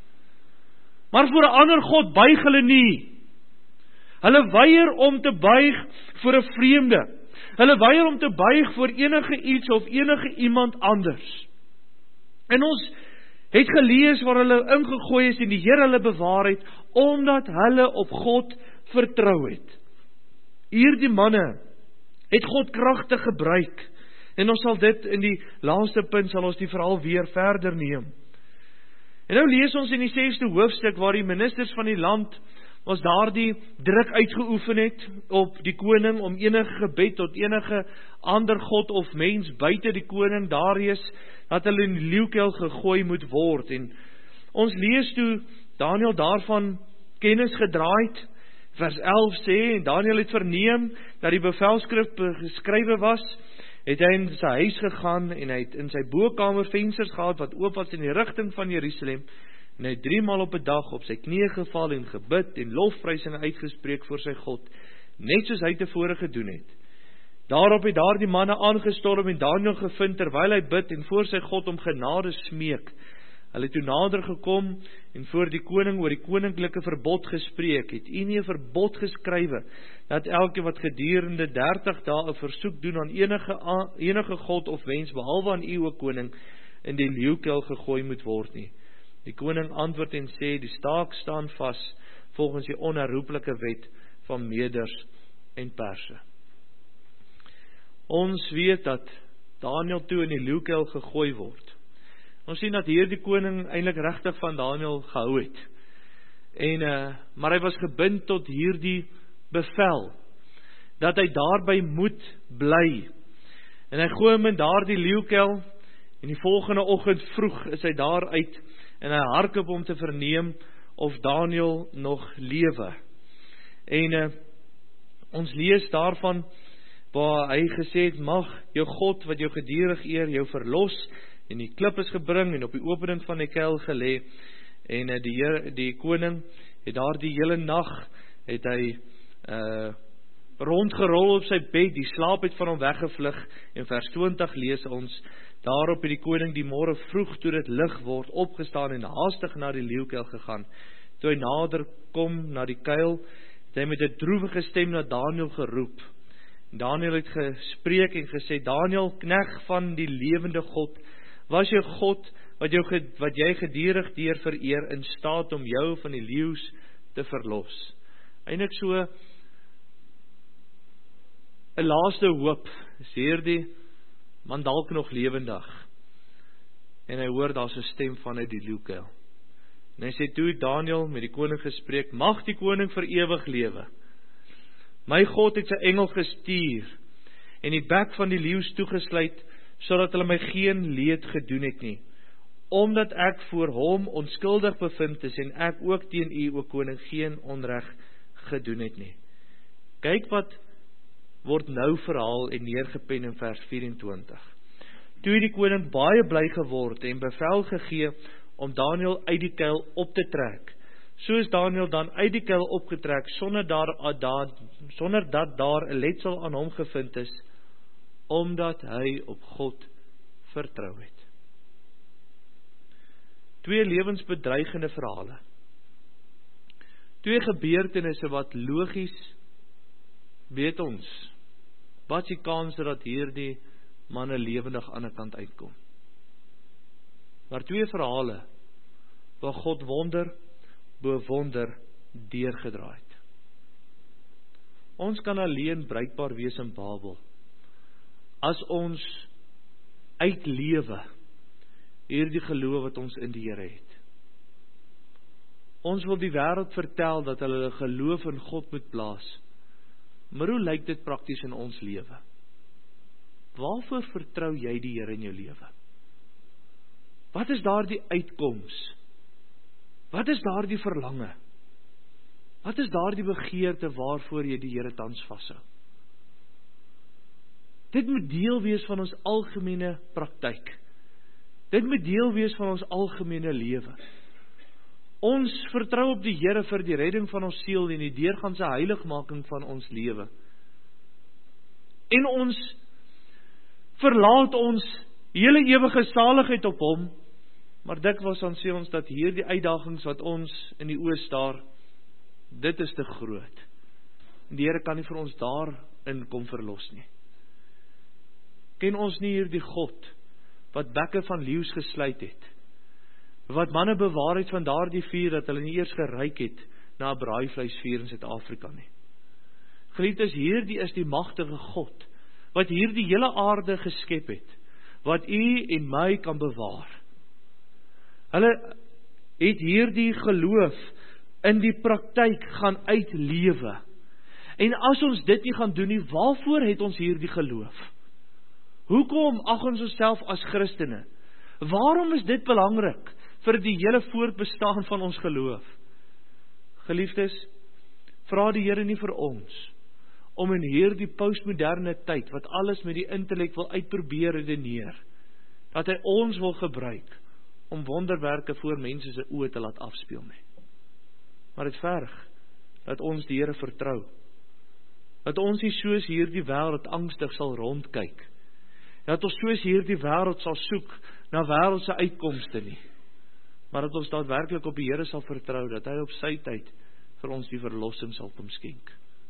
Maar voor 'n ander God buig hulle nie. Hulle weier om te buig voor 'n vreemde. Hulle weier om te buig voor enige iets of enige iemand anders. En ons het gelees waar hulle ingegooi is en die Here hulle bewaar het, omdat hulle op God vertrou het. Hierdie manne het God kragtig gebruik. En ons sal dit in die laaste punt, sal ons die verhaal weer verder neem. En nou lees ons in die 6de hoofstuk, waar die ministers van die land was daardie druk uitgeoefen het op die koning om enige gebed tot enige ander god of mens buite die koning Darius, dat hulle in die leeukel gegooi moet word. En ons lees toe Daniel daarvan kennis gedraai het. Vers 11 sê, en Daniel het verneem dat die bevelskrif geskrywe was, het hy in sy huis gegaan en hy het in sy bokkamer vensters gehad wat oop was in die rigting van Jerusalem, en hy het 3 maal op 'n dag op sy knieë geval en gebid en lofprysinge uitgespreek voor sy God, net soos hy tevore gedoen het. Daarop het daardie manne aangestorm en Daniel gevind terwyl hy bid en voor sy God om genade smeek. Hulle het toe nader gekom en voor die koning oor die koninklike verbod gespreek. Het u nie 'n verbod geskrywe dat elke wat gedurende 30 dae 'n versoek doen aan enige god of mens behalwe aan u, o koning, in die leeukel gegooi moet word nie? Die koning antwoord en sê, die staak staan vas volgens die onherroepelike wet van Meders en Perse. Ons weet dat Daniel toe in die leeukel gegooi word. Ons sien dat hier die koning eintlik regtig van Daniel gehou het. Maar hy was gebind tot hierdie bevel, dat hy daarby moet bly. En hy gooi hom in daardie leeukel, en die volgende oggend vroeg is hy daar uit, en hy hardloop om te verneem of Daniel nog lewe. En ons lees daarvan, waar hy gesê het, mag jou God wat jou gedurig eer, jou verlos, en die klip is gebring, en op die opening van die kuil gelê, en die koning het daar die hele nag, het hy rondgerol op sy bed, die slaap het van hom weggevlug, en vers 20 lees ons, daarop het die koning die môre vroeg, toe dit lig word, opgestaan en haastig na die leeukel gegaan. Toe hy nader kom na die kuil, het hy met 'n droewige stem na Daniel geroep. Daniel het gespreek en gesê, Daniel, knegt van die lewende God, was jou God, wat jy gedurig deur vereer, in staat om jou van die leeu's te verlos. Eintlik so 'n laaste hoop, is hierdie man dalk nog lewendig, en hy hoor daar's 'n stem vanuit die leeukel. En hy sê, toe Daniel met die koning gespreek, mag die koning vir ewig lewe. My God het sy engel gestuur, en die bek van die leeu's toegesluit, sodat hulle my geen leed gedoen het nie, omdat ek voor hom onskuldig bevind is, en ek ook teen u, o koning, geen onreg gedoen het nie. Kyk wat word nou verhaal en neergepen in vers 24. Toe het die koning baie bly geword en bevel gegee om Daniel uit die kuil op te trek, So is Daniël dan uit die kuil opgetrek, sonder dat daar 'n letsel aan hom gevind is, omdat hy op God vertrou het. 2 lewensbedreigende verhale. 2 gebeurtenisse wat logies, weet ons, wat is die kans dat hierdie manne lewendig aan die kant uitkom. Maar 2 verhale, waar God wonder, bo wonder, deurgedraai het. Ons kan alleen bruikbaar wees in Babel, as ons uitlewe, hierdie geloof wat ons in die Here het. Ons wil die wêreld vertel dat hulle geloof in God moet plaas, maar hoe lyk dit prakties in ons lewe? Waarvoor vertrou jy die Here in jou lewe? Wat is daar die uitkoms? Wat is daar die verlange? Wat is daar die begeerte waarvoor jy die Here tans vashou? Dit moet deel wees van ons algemene praktyk. Dit moet deel wees van ons algemene lewe. Ons vertrou op die Here vir die redding van ons siel en die deurgaanse heiligmaking van ons lewe. En ons verlaat ons hele ewige saligheid op hom, maar dikwels dan sê ons dat hierdie uitdagings wat ons in die oë staar, dit is te groot. En die Here kan nie vir ons daarin kom verlos nie. Ken ons nie hierdie God, wat bekke van leeu's gesluit het, wat manne bewaar het van daardie vuur, dat hulle nie eers geruik het, na 'n braaivleisvuur in Suid-Afrika nie. Geliefdes, hierdie is die magtige God, wat hierdie hele aarde geskep het, wat u en my kan bewaar. Hulle het hierdie geloof in die praktyk gaan uitlewe. En as ons dit nie gaan doen nie, waarvoor het ons hierdie geloof? Hoekom ag ons onsself as Christene? Waarom is dit belangrik vir die hele voortbestaan van ons geloof? Geliefdes, vra die Here nie vir ons om in hierdie postmoderne tyd, wat alles met die intellek wil uitprobeer redeneer, dat hy ons wil gebruik om wonderwerke voor mense se oë te laat afspeel nie. Maar dit verg dat ons die Here vertrou, dat ons nie soos hierdie wêreld angstig sal rondkyk, dat ons soos hierdie wêreld sal soek na wêreldse uitkomste nie, maar dat ons daadwerklik op die Here sal vertrou, dat hy op sy tyd vir ons die verlossing sal kom skenk.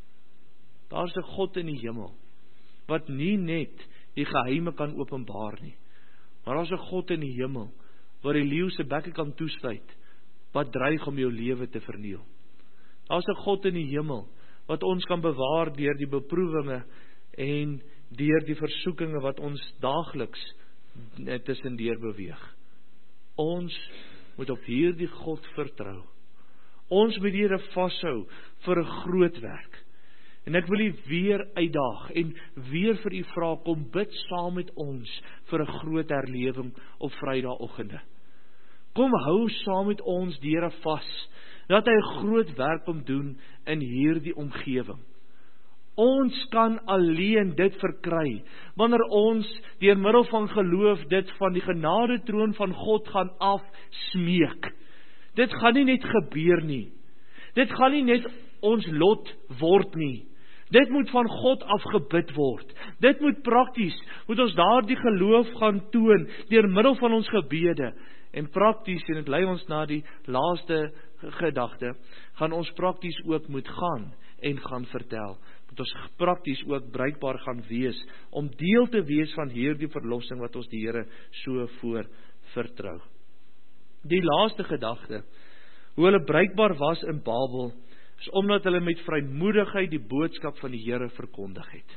Daar is 'n God in die hemel, wat nie net die geheime kan openbaar nie, maar daar is 'n God in die hemel, wat die leeu se bekke kan toesluit, wat dreig om jou lewe te verniel. Daar is 'n God in die hemel, wat ons kan bewaar deur die beproewinge en deur die versoekinge wat ons daagliks tussendeur beweeg. Ons moet op hierdie God vertrou. Ons moet die Here vashou vir 'n groot werk. En ek wil u weer uitdaag en weer vir u vra, kom bid saam met ons vir 'n groot herlewing op Vrydagoggende. Kom hou saam met ons die Here vas, dat hy 'n groot werk kom doen in hierdie omgewing. Ons kan alleen dit verkry, wanneer ons deur middel van geloof dit van die genadetroon van God gaan afsmeek. Dit gaan nie net gebeur nie. Dit gaan nie net ons lot word nie. Dit moet van God af gebid word. Dit moet prakties, moet ons daardie geloof gaan toon, deur middel van ons gebede. En prakties, en dit lei ons na die laaste gedagte, gaan ons prakties ook moet gaan en gaan vertel. Moet ons prakties ook bruikbaar gaan wees, om deel te wees van hierdie verlossing wat ons die Here so voor vertrou. Die laaste gedagte, hoe hulle bruikbaar was in Babel, is omdat hulle met vrymoedigheid die boodskap van die Here verkondig het.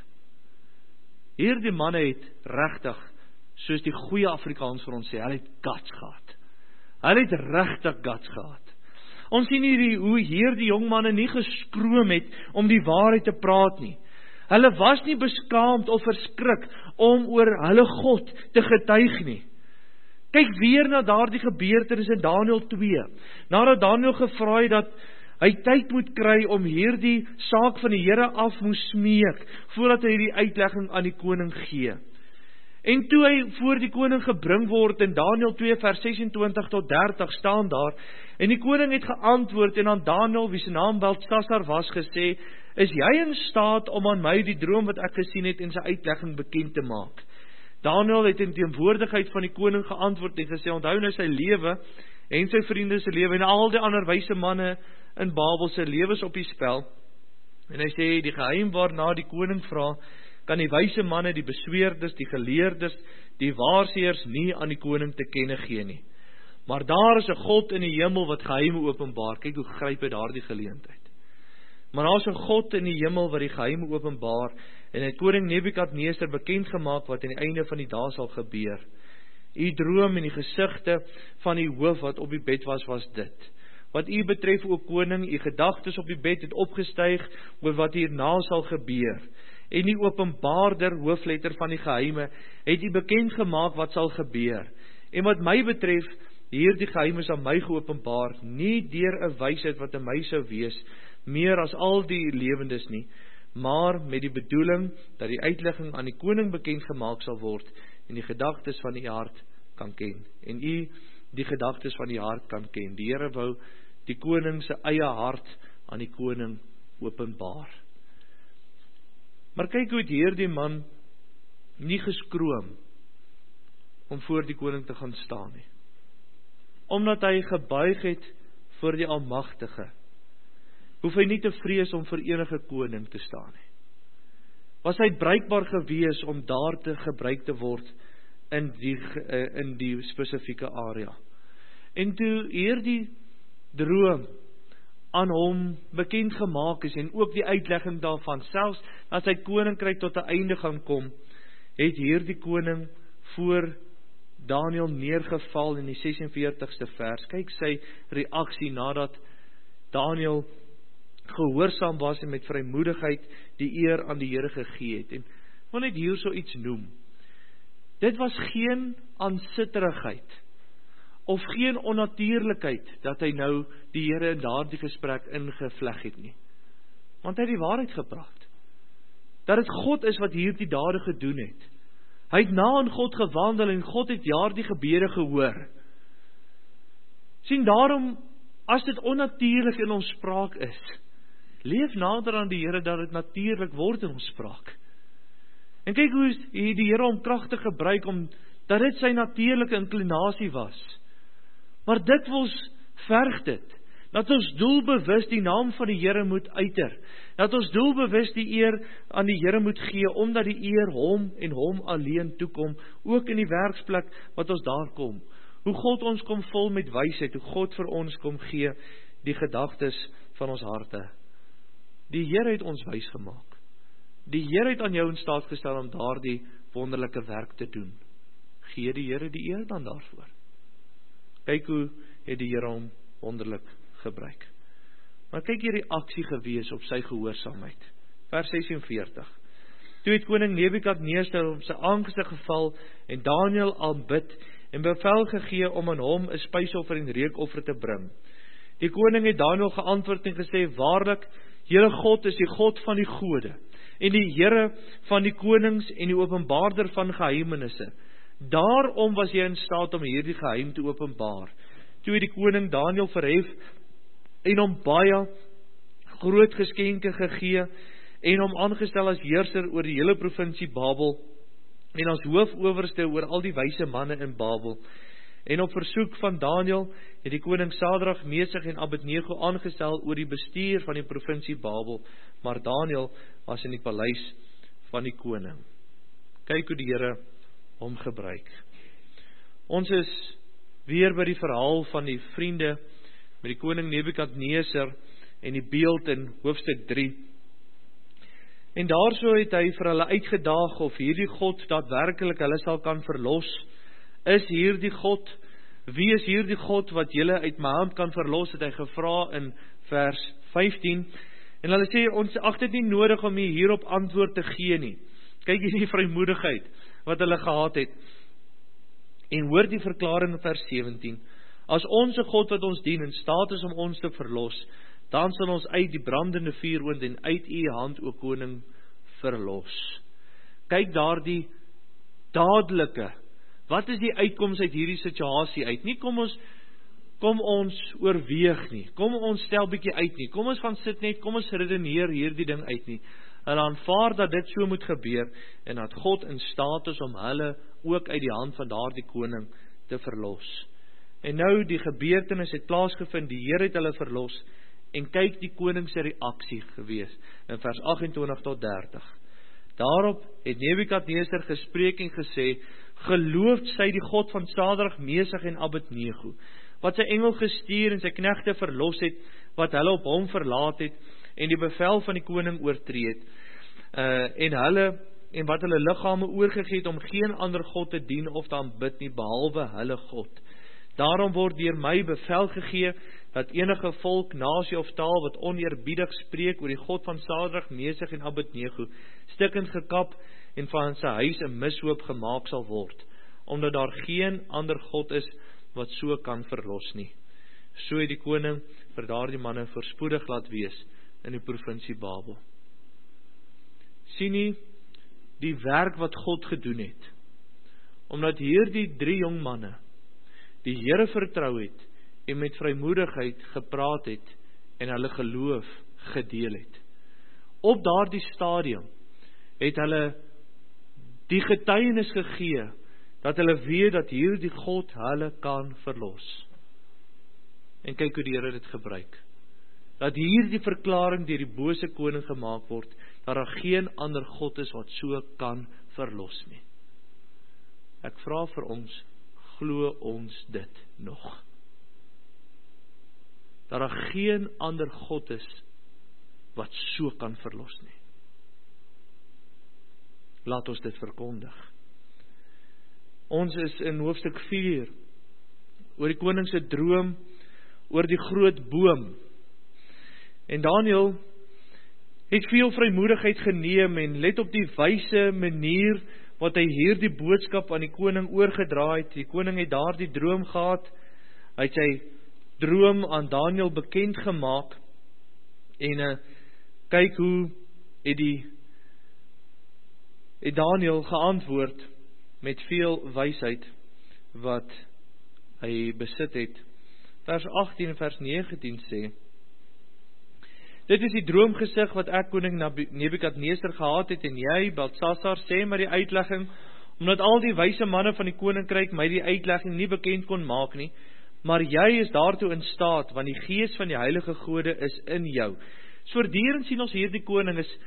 Hierdie manne het regtig, soos die goeie Afrikaans vir ons sê, hulle het guts gehad. Hulle het regtig guts gehad. Ons sien hier hoe hierdie jong manne nie geskroom het om die waarheid te praat nie. Hulle was nie beskaamd of verskrik om oor hulle God te getuig nie. Kyk weer na daardie gebeurtenis in Daniël 2. Nadat Daniël gevra het dat hy tyd moet kry om hierdie saak van die Here af moes smeek, voordat hy die uitlegging aan die koning gee. En toe hy voor die koning gebring word, in Daniël 2 vers 26 tot 30 staan daar, en die koning het geantwoord en aan Daniël, wie se naam Belteshazzar was, gesê, is jy in staat om aan my die droom wat ek gesien het en sy uitlegging bekend te maak? Daniël het in teenwoordigheid van die koning geantwoord en gesê, onthou nou sy lewe en sy vriende se lewe en al die ander wyse manne in Babel se lewens op die spel. En hy sê, die geheim waarna die koning vra, kan die wyse manne, die besweerders, die geleerdes, die waarseers nie aan die koning te kenne gee nie. Maar daar is 'n God in die hemel wat geheime openbaar. Kyk hoe gryp hy daardie geleentheid. Maar daar is 'n God in die hemel wat die geheime openbaar, en hy het koning Nebukadneser bekend gemaak wat aan die einde van die dae sal gebeur. U droom en die gesigte van die hoof wat op die bed was dit. Wat u betref, o koning, u gedagtes op die bed het opgestyg oor wat hierna sal gebeur. En die openbaarder, hoofletter van die geheime, het u bekend gemaak wat sal gebeur. En wat my betref, hierdie geheim is aan my geopenbaar, nie deur 'n wysheid wat aan my sou wees, meer as al die lewendes nie, maar met die bedoeling dat die uitlegging aan die koning bekend gemaak sal word en die gedagtes van die hart kan ken. En u die gedagtes van die hart kan ken. Die Here wou die koning se eie hart aan die koning openbaar. Maar kyk hoe het hierdie man nie geskroom om voor die koning te gaan staan nie. Omdat hy gebuig het voor die Almagtige, hoef hy nie te vrees om vir enige koning te staan nie. Was hy bruikbaar gewees om daar te gebruik te word in die spesifieke area. En toe hierdie droom aan hom bekend gemaak is en ook die uitlegging daarvan, selfs as sy koninkryk tot 'n einde gaan kom, het hierdie koning voor Daniël neergeval in die 46ste vers. Kyk sy reaksie nadat Daniël gehoorsaam was en met vrymoedigheid die eer aan die Here gegee het. En ek wil net hier so iets noem. Dit was geen aansitterigheid of geen onnatuurlikheid dat hy nou die Here in daardie gesprek ingevleg het nie. Want hy het die waarheid gepraat. Dat dit God is wat hierdie dade gedoen het. Hy het na aan God gewandel en God het daardie gebede gehoor. Sien daarom, as dit onnatuurlik in ons spraak is, leef nader aan die Here dat dit natuurlik word in ons spraak. En kyk hoe die Here hom kragtig gebruik om dat dit sy natuurlike inklinasie was. Maar dikwels verg dit dat ons doelbewus die naam van die Here moet uiter. Dat ons doelbewus die eer aan die Here moet gee, omdat die eer hom en hom alleen toekom, ook in die werksplek wat ons daar kom. Hoe God ons kom vol met wysheid, hoe God vir ons kom gee die gedagtes van ons harte. Die Here het ons wys gemaak. Die Here het aan jou in staat gestel om daardie wonderlike werk te doen. Gee die Here die eer dan daarvoor. Kyk hoe het die Here hom wonderlik gebruik. Maar kyk hier die aksie gewees op sy gehoorsaamheid. Vers 46. Toe het koning Nebukadneser op sy aangesig geval en Daniël aanbid en bevel gegee om aan hom 'n spysoffer en reukoffer te bring. Die koning het Daniël geantwoord en gesê, waarlik, Here God is die God van die gode en die Here van die konings en die openbaarder van geheimenisse. Daarom was jy in staat om hierdie geheim te openbaar. Toe het die koning Daniël verhef en hom baie groot geskenke gegee en hom aangestel as heerser oor die hele provinsie Babel en as hoofowerste oor al die wyse manne in Babel. En op versoek van Daniël het die koning Sadrag, Mesach en Abednego aangestel oor die bestuur van die provinsie Babel, maar Daniël was in die paleis van die koning. Kyk hoe die Here hom gebruik. Ons is weer by die verhaal van die vriende met die koning Nebukadneser en die beeld in hoofstuk 3. En daarso het hy vir hulle uitgedaag of hierdie God daadwerklik hulle sal kan verlos. Is hierdie God, wie is hierdie God wat julle uit my hand kan verlos, het hy gevra in vers 15. En hulle sê, ons ag dit nie nodig om hierop antwoord te gee nie. Kyk hier die vrymoedigheid wat hulle gehad het. En hoor die verklaring in vers 17. As ons God wat ons dien in staat is om ons te verlos, dan sal ons uit die brandende vuuroond en uit u hand, o koning, verlos. Kyk daardie dadelike. Wat is die uitkoms uit hierdie situasie uit? Nie kom ons oorweeg nie. Kom ons stel bietjie uit nie. Kom ons gaan sit net, kom ons redeneer hierdie ding uit nie. Hulle aanvaar dat dit so moet gebeur en dat God in staat is om hulle ook uit die hand van daardie koning te verlos. En nou die gebeurtenis het plaasgevind, die Here het hulle verlos en kyk die koning se reaksie gewees in vers 28 tot 30. Daarop het Nebukadneser gespreek en gesê: Geloofd sy die God van Sadrag, Mesach en Abednego, wat sy engel gestuur en sy knegte verlos het, wat hulle op hom verlaat het en die bevel van die koning oortree het, en wat hulle liggame oorgegee het om geen ander God te dien of te aanbid nie, behalwe hulle God. Daarom word deur my bevel gegee, dat enige volk, nasie of taal, wat oneerbiedig spreek oor die God van Sadrag, Mesach en Abednego, stikkend gekap en van sy huis 'n mishoop gemaak sal word, omdat daar geen ander God is, wat so kan verlos nie. So het die koning vir daardie manne voorspoedig laat wees in die provinsie Babel. Sien nie die werk wat God gedoen het, omdat hierdie 3 jong manne die Here vertrou het en met vrymoedigheid gepraat het en hulle geloof gedeel het. Op daardie stadium het hulle die getuienis gegee dat hulle weet dat hierdie God hulle kan verlos. En kyk hoe die Here dit gebruik. Dat hierdie verklaring deur die bose koning gemaak word, dat daar geen ander God is wat so kan verlos nie. Ek vra vir ons, glo ons dit nog? Dat daar geen ander God is wat so kan verlos nie. Laat ons dit verkondig. Ons is in hoofstuk 4 oor die koning se droom oor die groot boom. En Daniël het veel vrymoedigheid geneem en let op die wyse manier wat hy hierdie boodskap aan die koning oorgedra het. Die koning het daardie droom gehad. Hy het sy droom aan Daniël bekend gemaak en kyk hoe het Daniël geantwoord met veel wysheid wat hy besit het. Vers 18 en vers 19 sê: Dit is die droomgesig wat ek koning Nebukadneser gehad het en jy, Beltsasar, sê my die uitlegging, omdat al die wyse manne van die koninkryk my die uitlegging nie bekend kon maak nie, maar jy is daartoe in staat, want die gees van die heilige gode is in jou. Voortdurend sien ons hierdie koning is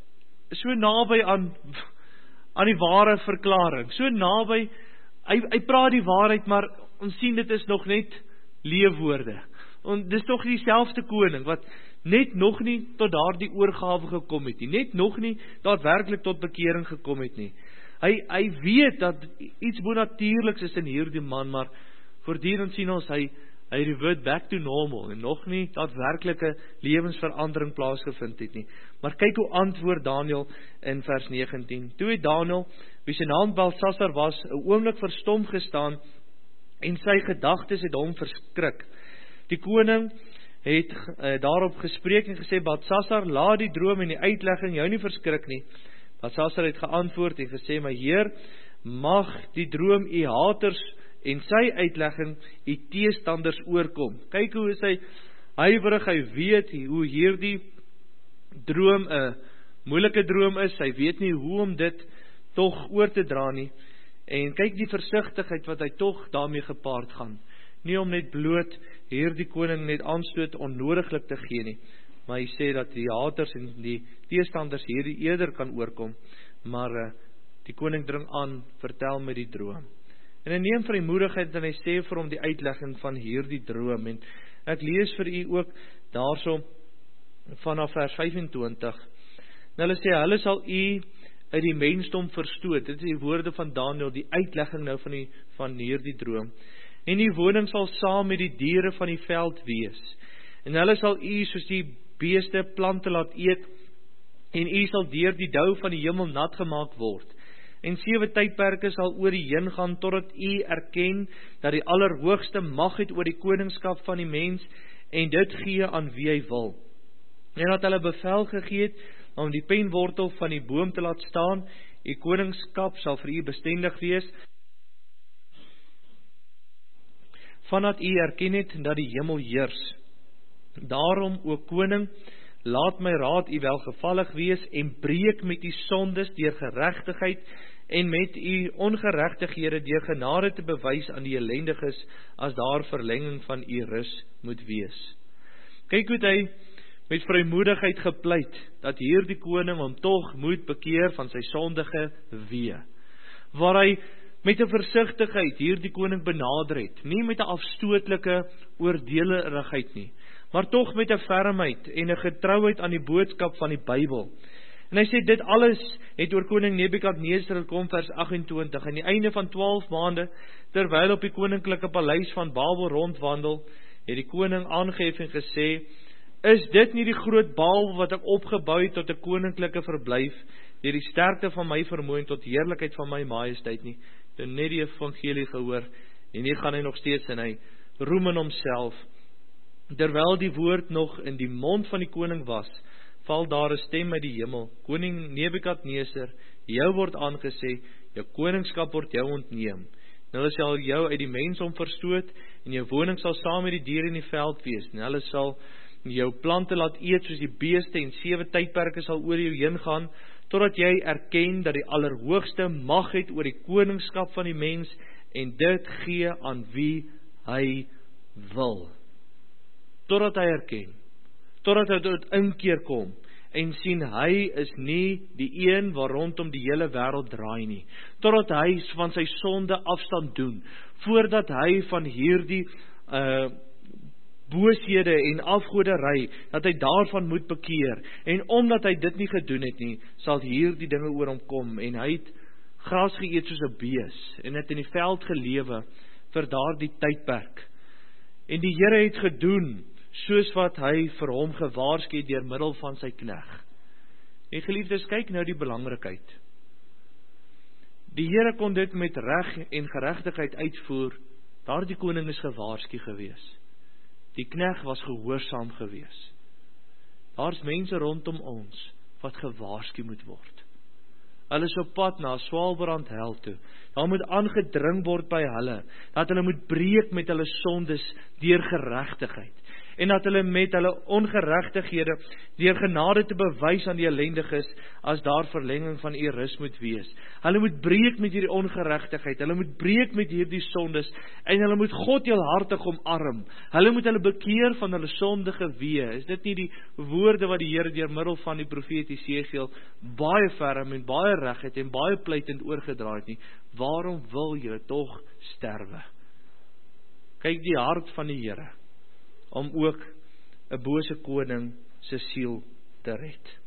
so naby aan die ware verklaring, so naby, hy praat die waarheid, maar ons sien dit is nog net leefwoorde. En dis tog dieselfde koning wat net nog nie tot daardie oorgawe gekom het nie, net nog nie daadwerklik tot bekering gekom het nie. Hy weet dat iets bonatuurliks is in hierdie man, maar voortdurend sien ons hy revert back to normal en nog nie daadwerklike lewensverandering plaasgevind het nie. Maar kyk hoe antwoord Daniël in vers 19. Toe het Daniël, wie sy naam Beltsasar was, 'n oomblik verstom gestaan en sy gedagtes het hom verskrik. Die koning het daarop gespreek en gesê: Beltsasar, laat die droom en die uitlegging jou nie verskrik nie. Beltsasar het geantwoord en gesê: My heer, mag die droom u haters en sy uitlegging u teestanders oorkom. Kyk hoe is hy huiwerig, hy weet hoe hierdie droom 'n moeilike droom is, hy weet nie hoe om dit tog oor te dra nie. En kyk die versigtigheid wat hy tog daarmee gepaard gaan. Nie om net bloot hierdie koning net aanstoot onnodiglik te gee nie, maar hy sê dat die haters en die teestanders hierdie eerder kan oorkom, maar die koning dring aan, vertel my die droom. En hy neem vrymoedigheid en hy sê vir hom die uitlegging van hierdie droom. En ek lees vir u ook daarso vanaf vers 25. En hulle sê, hulle sal u uit die mensdom verstoot. Dit is die woorde van Daniël, die uitlegging nou van hierdie droom. En die woning sal saam met die diere van die veld wees. En hulle sal u soos die beeste plante laat eet, en u sal deur die dou van die hemel nat gemaak word. En 7 tydperke sal oor u heen gaan, totdat u erken dat die Allerhoogste mag het oor die koningskap van die mens, en dit gee aan wie hy wil. En dat hulle bevel gegee het om die penwortel van die boom te laat staan, U koningskap sal vir u bestendig wees, vandat u erken het dat die hemel heers. Daarom, o koning, laat my raad u welgevallig wees en breek met u sondes deur geregtigheid en met u ongeregtighede deur genade te bewys aan die ellendiges as daar verlenging van u rus moet wees. Kyk hoe hy met vrymoedigheid gepleit dat hierdie koning hom tog moet bekeer van sy sondige wee. Waar hy met 'n versigtigheid hierdie koning benader het, nie met 'n afstootlike oordelerigheid nie, maar tog met 'n fermheid en 'n getrouheid aan die boodskap van die Bybel. En hy sê dit alles het oor koning Nebukadnesar gekom, vers 28, aan die einde van 12 maande, terwyl op die koninklike paleis van Babel rondwandel, het die koning aangehef en gesê, is dit nie die groot Baal wat ek opgebou het tot 'n koninklike verblyf, deur die sterkte van my vermoë en tot heerlikheid van my majesteit nie? Toe net die evangelie gehoor, en hier gaan hy nog steeds en hy roem in homself. Terwyl die woord nog in die mond van die koning was, val daar 'n stem uit die hemel, koning Nebukadnesar, jou word aangesê, jou koningskap word jou ontneem. En hulle sal jou uit die mensdom verstoot, en jou woning sal saam met die diere in die veld wees, en hulle sal jou plante laat eet soos die beeste, en 7 tydperke sal oor jou heen gaan, totdat jy erken dat die Allerhoogste mag het oor die koningskap van die mens, en dit gee aan wie hy wil. Totdat hy erken, totdat hy tot inkeer kom, en sien hy is nie die een waar rondom die hele wêreld draai nie, totdat hy van sy sonde afstand doen, voordat hy van hierdie booshede en afgoderry, dat hy daarvan moet bekeer, en omdat hy dit nie gedoen het nie, sal hierdie dinge oor hom kom, en hy het gras geëet soos 'n bees, en het in die veld gelewe vir daardie tydperk. En die Here het gedoen, soos wat hy vir hom gewaarsku het deur middel van sy knegg. En geliefdes, kyk nou die belangrikheid. Die Here kon dit met reg en geregtigheid uitvoer, daardie koning is gewaarsku gewees. Die knegg was gehoorsaam gewees. Daar's mense rondom ons wat gewaarsku moet word. Hulle is op pad na Swaalbrand hel toe. Daar moet aangedring word by hulle, dat hulle moet breek met hulle sondes deur geregtigheid. En dat hulle met hulle ongeregtighede deur genade te bewys aan die ellendiges as daar verlenging van u rus moet wees. Hulle moet breek met hierdie ongeregtigheid, hulle moet breek met hierdie sondes en hulle moet God heelhartig omarm. Hulle moet hulle bekeer van hulle sondige wee. Is dit nie die woorde wat die Here deur middel van die profeet Jesegiel baie ferm en baie regheid en baie pleitend oorgedra het nie? Waarom wil julle tog sterwe? Kyk die hart van die Here om ook 'n bose koning se siel te red.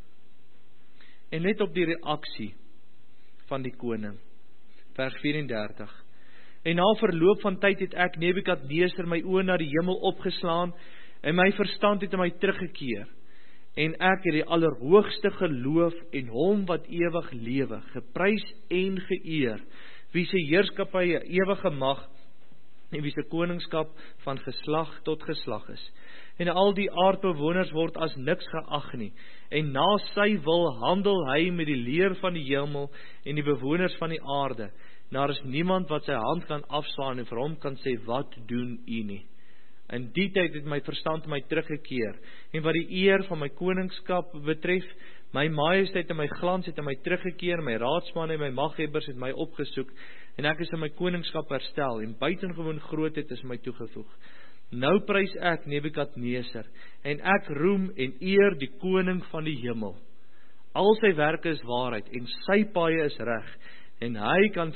En let op die reaksie van die koning. Vers 34. En na verloop van tyd het ek Nebukadnesar my oë na die hemel opgeslaan en my verstand het in my teruggekeer. En ek het die Allerhoogste geloof en hom wat ewig lewe, geprys en geëer, wie se heerskappy 'n ewige mag en wie se koningskap van geslag tot geslag is. En al die aardbewoners word as niks geag nie. En na sy wil handel hy met die leer van die hemel en die bewoners van die aarde. En daar is niemand wat sy hand kan afslaan en vir hom kan sê, wat doen u nie? In die tyd het my verstand my teruggekeer. En wat die eer van my koningskap betref, my majesteit en my glans het in my teruggekeer, my raadsmanne en my maghebbers het my opgesoek, en ek is in my koningskap herstel, en buitengewoon grootheid is my toegevoeg. Nou prys ek Nebukadnesar, en ek roem en eer die koning van die hemel. Al sy werke is waarheid, en sy paaie is reg, en hy kan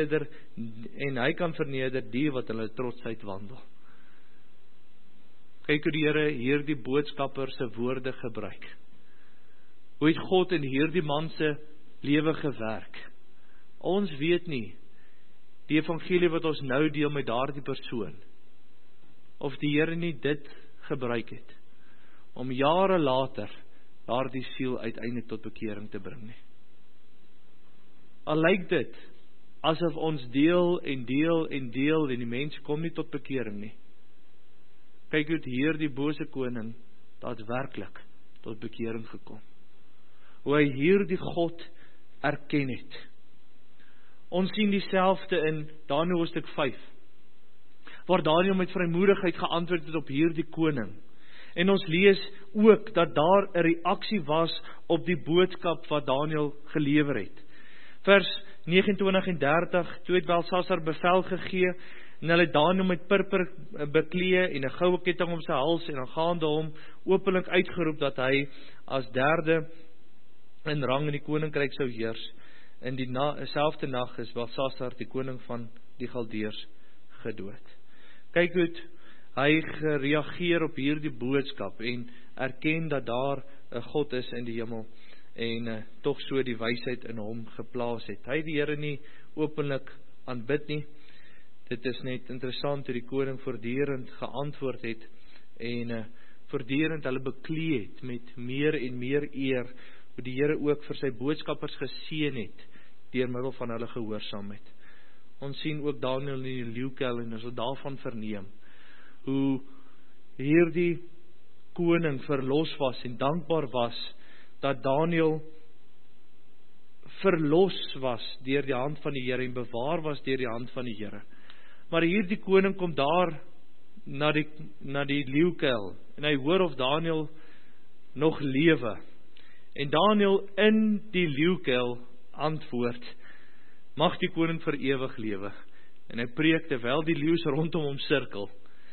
verneder die wat hulle trotsheid wandel. Kyk hoe die Here hierdie boodskapper se woorde gebruik. Hoe het God in hierdie man se lewe gewerk? Ons weet nie die evangelie wat ons nou deel met daardie persoon, of die Here nie dit gebruik het, om jare later daardie siel uiteindelik tot bekering te bring nie. Al lyk dit, asof ons deel en die mense kom nie tot bekering nie. Kyk hoe hierdie bose koning daadwerklik tot bekering gekom. Hoe hy hierdie God erken het, Ons sien dieselfde in Daniël hoofstuk 5, waar Daniël met vrymoedigheid geantwoord het op hierdie koning. En ons lees ook dat daar 'n reaksie was op die boodskap wat Daniël gelewer het. Vers 29 en 30, toe het Belsasar bevel gegee, en hulle het Daniël met purper beklee en 'n goue ketting om sy hals, en aangaande hom openlik uitgeroep dat hy as derde in rang in die koninkryk sou heers. In dieselfde nag is Belsasar, die koning van die Galdeërs, gedood. Kyk hoe hy gereageer op hierdie boodskap en erken dat daar 'n God is in die hemel en tog so die wysheid in hom geplaas het. Hy het die Here nie openlik aanbid nie. Dit is net interessant hoe die koning voortdurend geantwoord het en voortdurend hulle beklee het met meer en meer eer, hoe die Here ook vir sy boodskappers geseën het deur middel van hulle gehoorsaamheid. Ons sien ook Daniël in die leeukel en ons het daarvan verneem hoe hierdie koning verlos was en dankbaar was dat Daniël verlos was deur die hand van die Here en bewaar was deur die hand van die Here. Maar hierdie koning kom daar na die leeukuil en hy hoor of Daniël nog lewe. En Daniël in die leeukuil antwoord: mag die koning vir ewig lewe. En hy preek terwyl die leeu's rondom hom sirkel: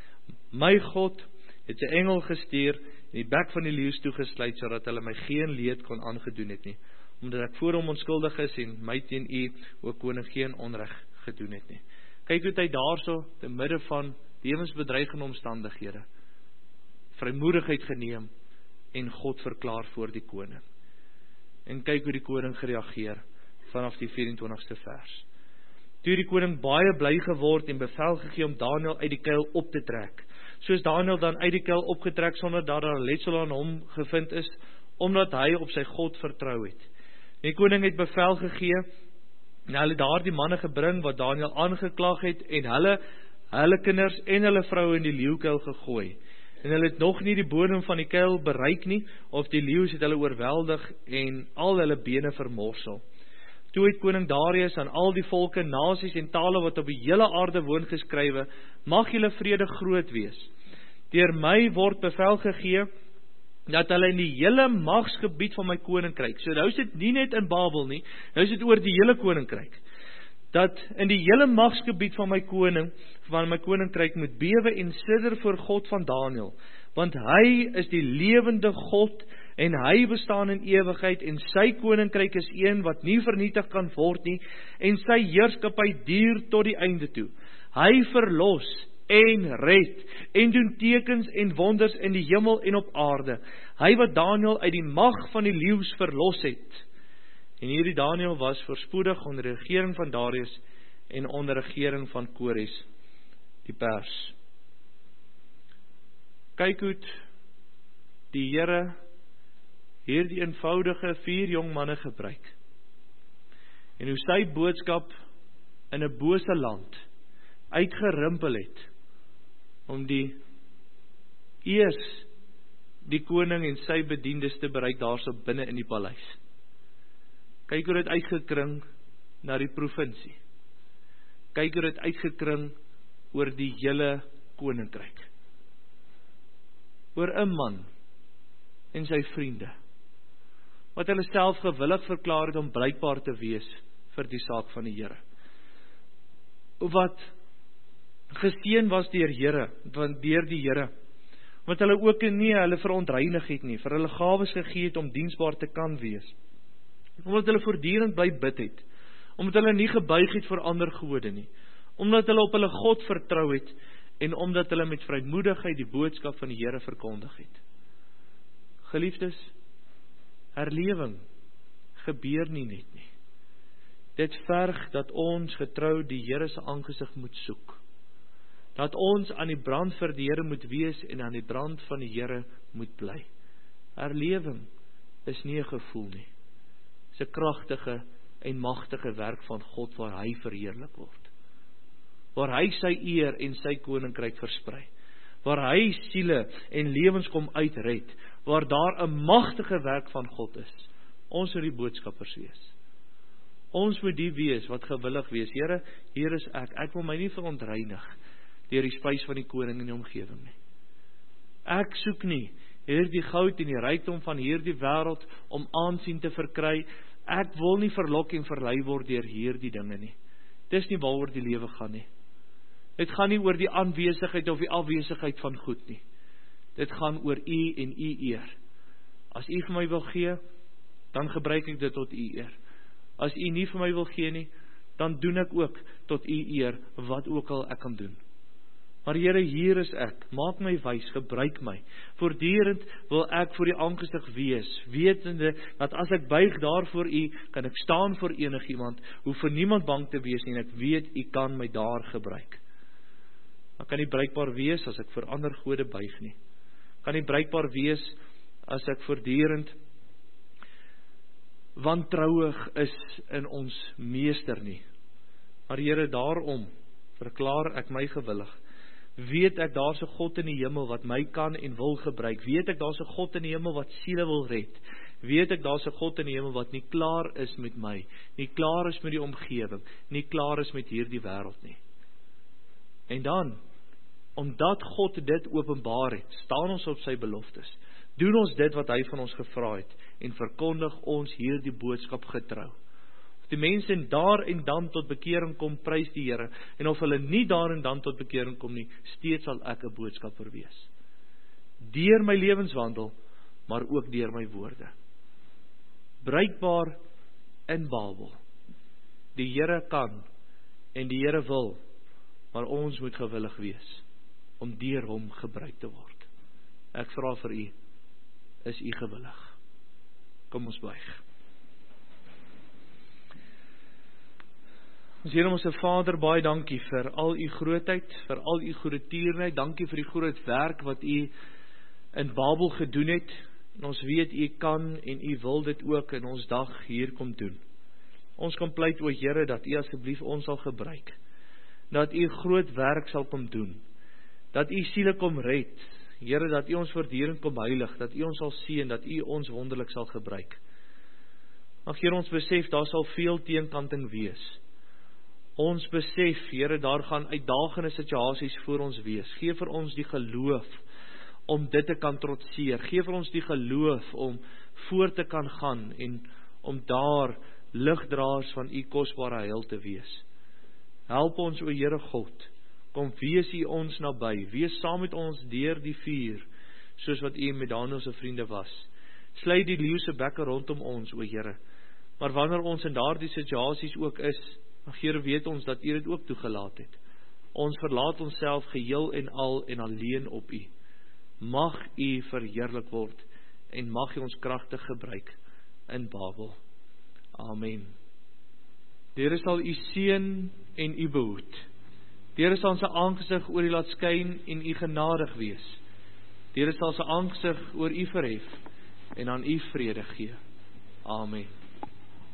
my God het sy engel gestuur en die bek van die leeu's toegesluit, sodat hulle my geen leed kon aangedoen het nie, omdat ek voor hom onskuldig is en my teen u, o koning, geen onreg gedoen het nie. Kyk hoe hy daarso, te midde van lewensbedreigende omstandighede, vrymoedigheid geneem en God verklaar voor die koning. En kyk hoe die koning gereageer vanaf die 24ste vers. Toe die koning baie bly geword en bevel gegee om Daniël uit die kuil op te trek. Soos Daniël dan uit die kuil opgetrek sonder dat daar letsel aan hom gevind is, omdat hy op sy God vertrou het. Die koning het bevel gegee en hulle daardie manne gebring wat Daniël aangeklag het en hulle kinders en hulle vroue in die leeukuil gegooi. En hulle het nog nie die bodem van die kuil bereik nie, of die leeu's het hulle oorweldig en al hulle bene vermorsel. Toe het koning Darius aan al die volke, nasies en tale wat op die hele aarde woon geskrywe: mag julle vrede groot wees. Deur my word bevel gegee dat hulle in die hele magsgebied van my koninkryk, so nou is dit nie net in Babel nie, nou is dit oor die hele koninkryk, dat in die hele magsgebied van my koninkryk moet bewe en sidder voor God van Daniël, want hy is die lewende God en hy bestaan in ewigheid en sy koninkryk is een wat nie vernietig kan word nie en sy heerskappy duur tot die einde toe. Hy verlos en red en doen tekens en wonders in die hemel en op aarde. Hy wat Daniël uit die mag van die leeu's verlos het. En hierdie Daniël was voorspoedig onder die regering van Darius en onder regering van Kores die Pers. Kyk hoe die Here hierdie eenvoudige 4 jong manne gebruik. En hoe sy boodskap in 'n bose land uitgerimpel het om eers die koning en sy bediendes te bereik daarso binne in die paleis. Kyk hoe dit uitgekring na die provinsie. Kyk hoe dit uitgekring oor die hele koninkryk. Oor 'n man en sy vriende, wat hulle self gewillig verklaar het om blykbaar te wees vir die saak van die Here. Wat geseën was deur die Here, wat hulle ook nie hulle verontreinig het nie, vir hulle gawes gegee het om diensbaar te kan wees. Omdat hulle voortdurend bly bid het, omdat hulle nie gebuig het vir ander gode nie, omdat hulle op hulle God vertrou het, en omdat hulle met vrymoedigheid die boodskap van die Here verkondig het. Geliefdes, herlewing gebeur nie net nie. Dit verg dat ons getrou die Here se aangesig moet soek. Dat ons aan die brand vir die Here moet wees en aan die brand van die Here moet bly. Herlewing is nie 'n gevoel nie. Dit is 'n kragtige en magtige werk van God waar hy verheerlik word. Waar hy sy eer en sy koninkryk versprei. Waar hy siele en lewens kom uitred. Waar daar 'n magtige werk van God is. Ons moet die boodskappers wees. Ons moet die wees wat gewillig wees. Here, hier is ek wil my nie verontreinig deur die spys van die koning in die omgewing nie. Ek soek nie hierdie goud en die rykdom van hierdie wêreld om aansien te verkry. Ek wil nie verlok en verlei word deur hierdie dinge nie. Dis nie waaroor die lewe gaan nie. Dit gaan nie oor die aanwesigheid of die afwesigheid van goed nie. Dit gaan oor U en U eer. As U vir my wil gee, dan gebruik ek dit tot U eer. As U nie vir my wil gee nie, dan doen ek ook tot U eer wat ook al ek kan doen. Maar Here, hier is ek, maak my wys, gebruik my. Voortdurend wil ek voor U aangesig wees, wetende dat as ek buig daar voor U, kan ek staan voor enigiemand, hoef vir niemand bang te wees nie, en ek weet U kan my daar gebruik. Dan kan nie bruikbaar wees as ek vir ander gode buig nie. Kan nie bruikbaar wees as ek voortdurend wantrouig is in ons meester nie. Maar Here, daarom verklaar ek my gewillig. Weet ek daar's 'n God in die hemel wat my kan en wil gebruik. Weet ek daar's 'n God in die hemel wat siele wil red. Weet ek daar's 'n God in die hemel wat nie klaar is met my, nie klaar is met die omgewing, nie klaar is met hierdie wêreld nie. En dan, omdat God dit openbaar het, staan ons op sy beloftes. Doen ons dit wat hy van ons gevra het en verkondig ons hierdie boodskap getrou. Of die mense daar en dan tot bekering kom, prys die Here, en of hulle nie daar en dan tot bekering kom nie, steeds sal ek 'n boodskapper wees. Deur my lewenswandel, maar ook deur my woorde. Bruikbaar in Babel. Die Here kan en die Here wil, maar ons moet gewillig wees om deur hom gebruik te word. Ek vra vir U, is U gewillig? Kom ons buig. Ons Here, ons Vader, baie dankie vir al U grootheid, vir al U goeie tierenheid. Dankie vir die groot werk wat U in Babel gedoen het. En ons weet U kan en U wil dit ook in ons dag hier kom doen. Ons kom pleit, o Here, dat U asseblief ons sal gebruik. Dat U groot werk sal kom doen. Dat U siele kom red. Here, dat U ons voortdurend kom heilig, dat U ons sal seën, dat U ons wonderlik sal gebruik. Mag Here, ons besef, daar sal veel teenkanting wees. Ons besef, Here, daar gaan uitdagende situasies voor ons wees. Gee vir ons die geloof om dit te kan trotseer. Gee vir ons die geloof om voor te kan gaan en om daar ligdraers van U kosbare heil te wees. Help ons, o Here God, kom wees U ons naby, wees saam met ons deur die vuur, soos wat U met Daniël se vriende was. Sluit die leeu se bekke rondom ons, o Here. Maar wanneer ons in daardie situasies ook is, mag Here, weet ons dat U dit ook toegelaat het. Ons verlaat onsself geheel en al en alleen op U. Mag U verheerlik word en mag U ons kragtig gebruik in Babel. Amen. Die Here sal U seën en U behoed. Die Here sal sy aangesig oor U laat skyn en U genadig wees. Die Here sal sy aangesig oor U verhef en aan U vrede gee. Amen.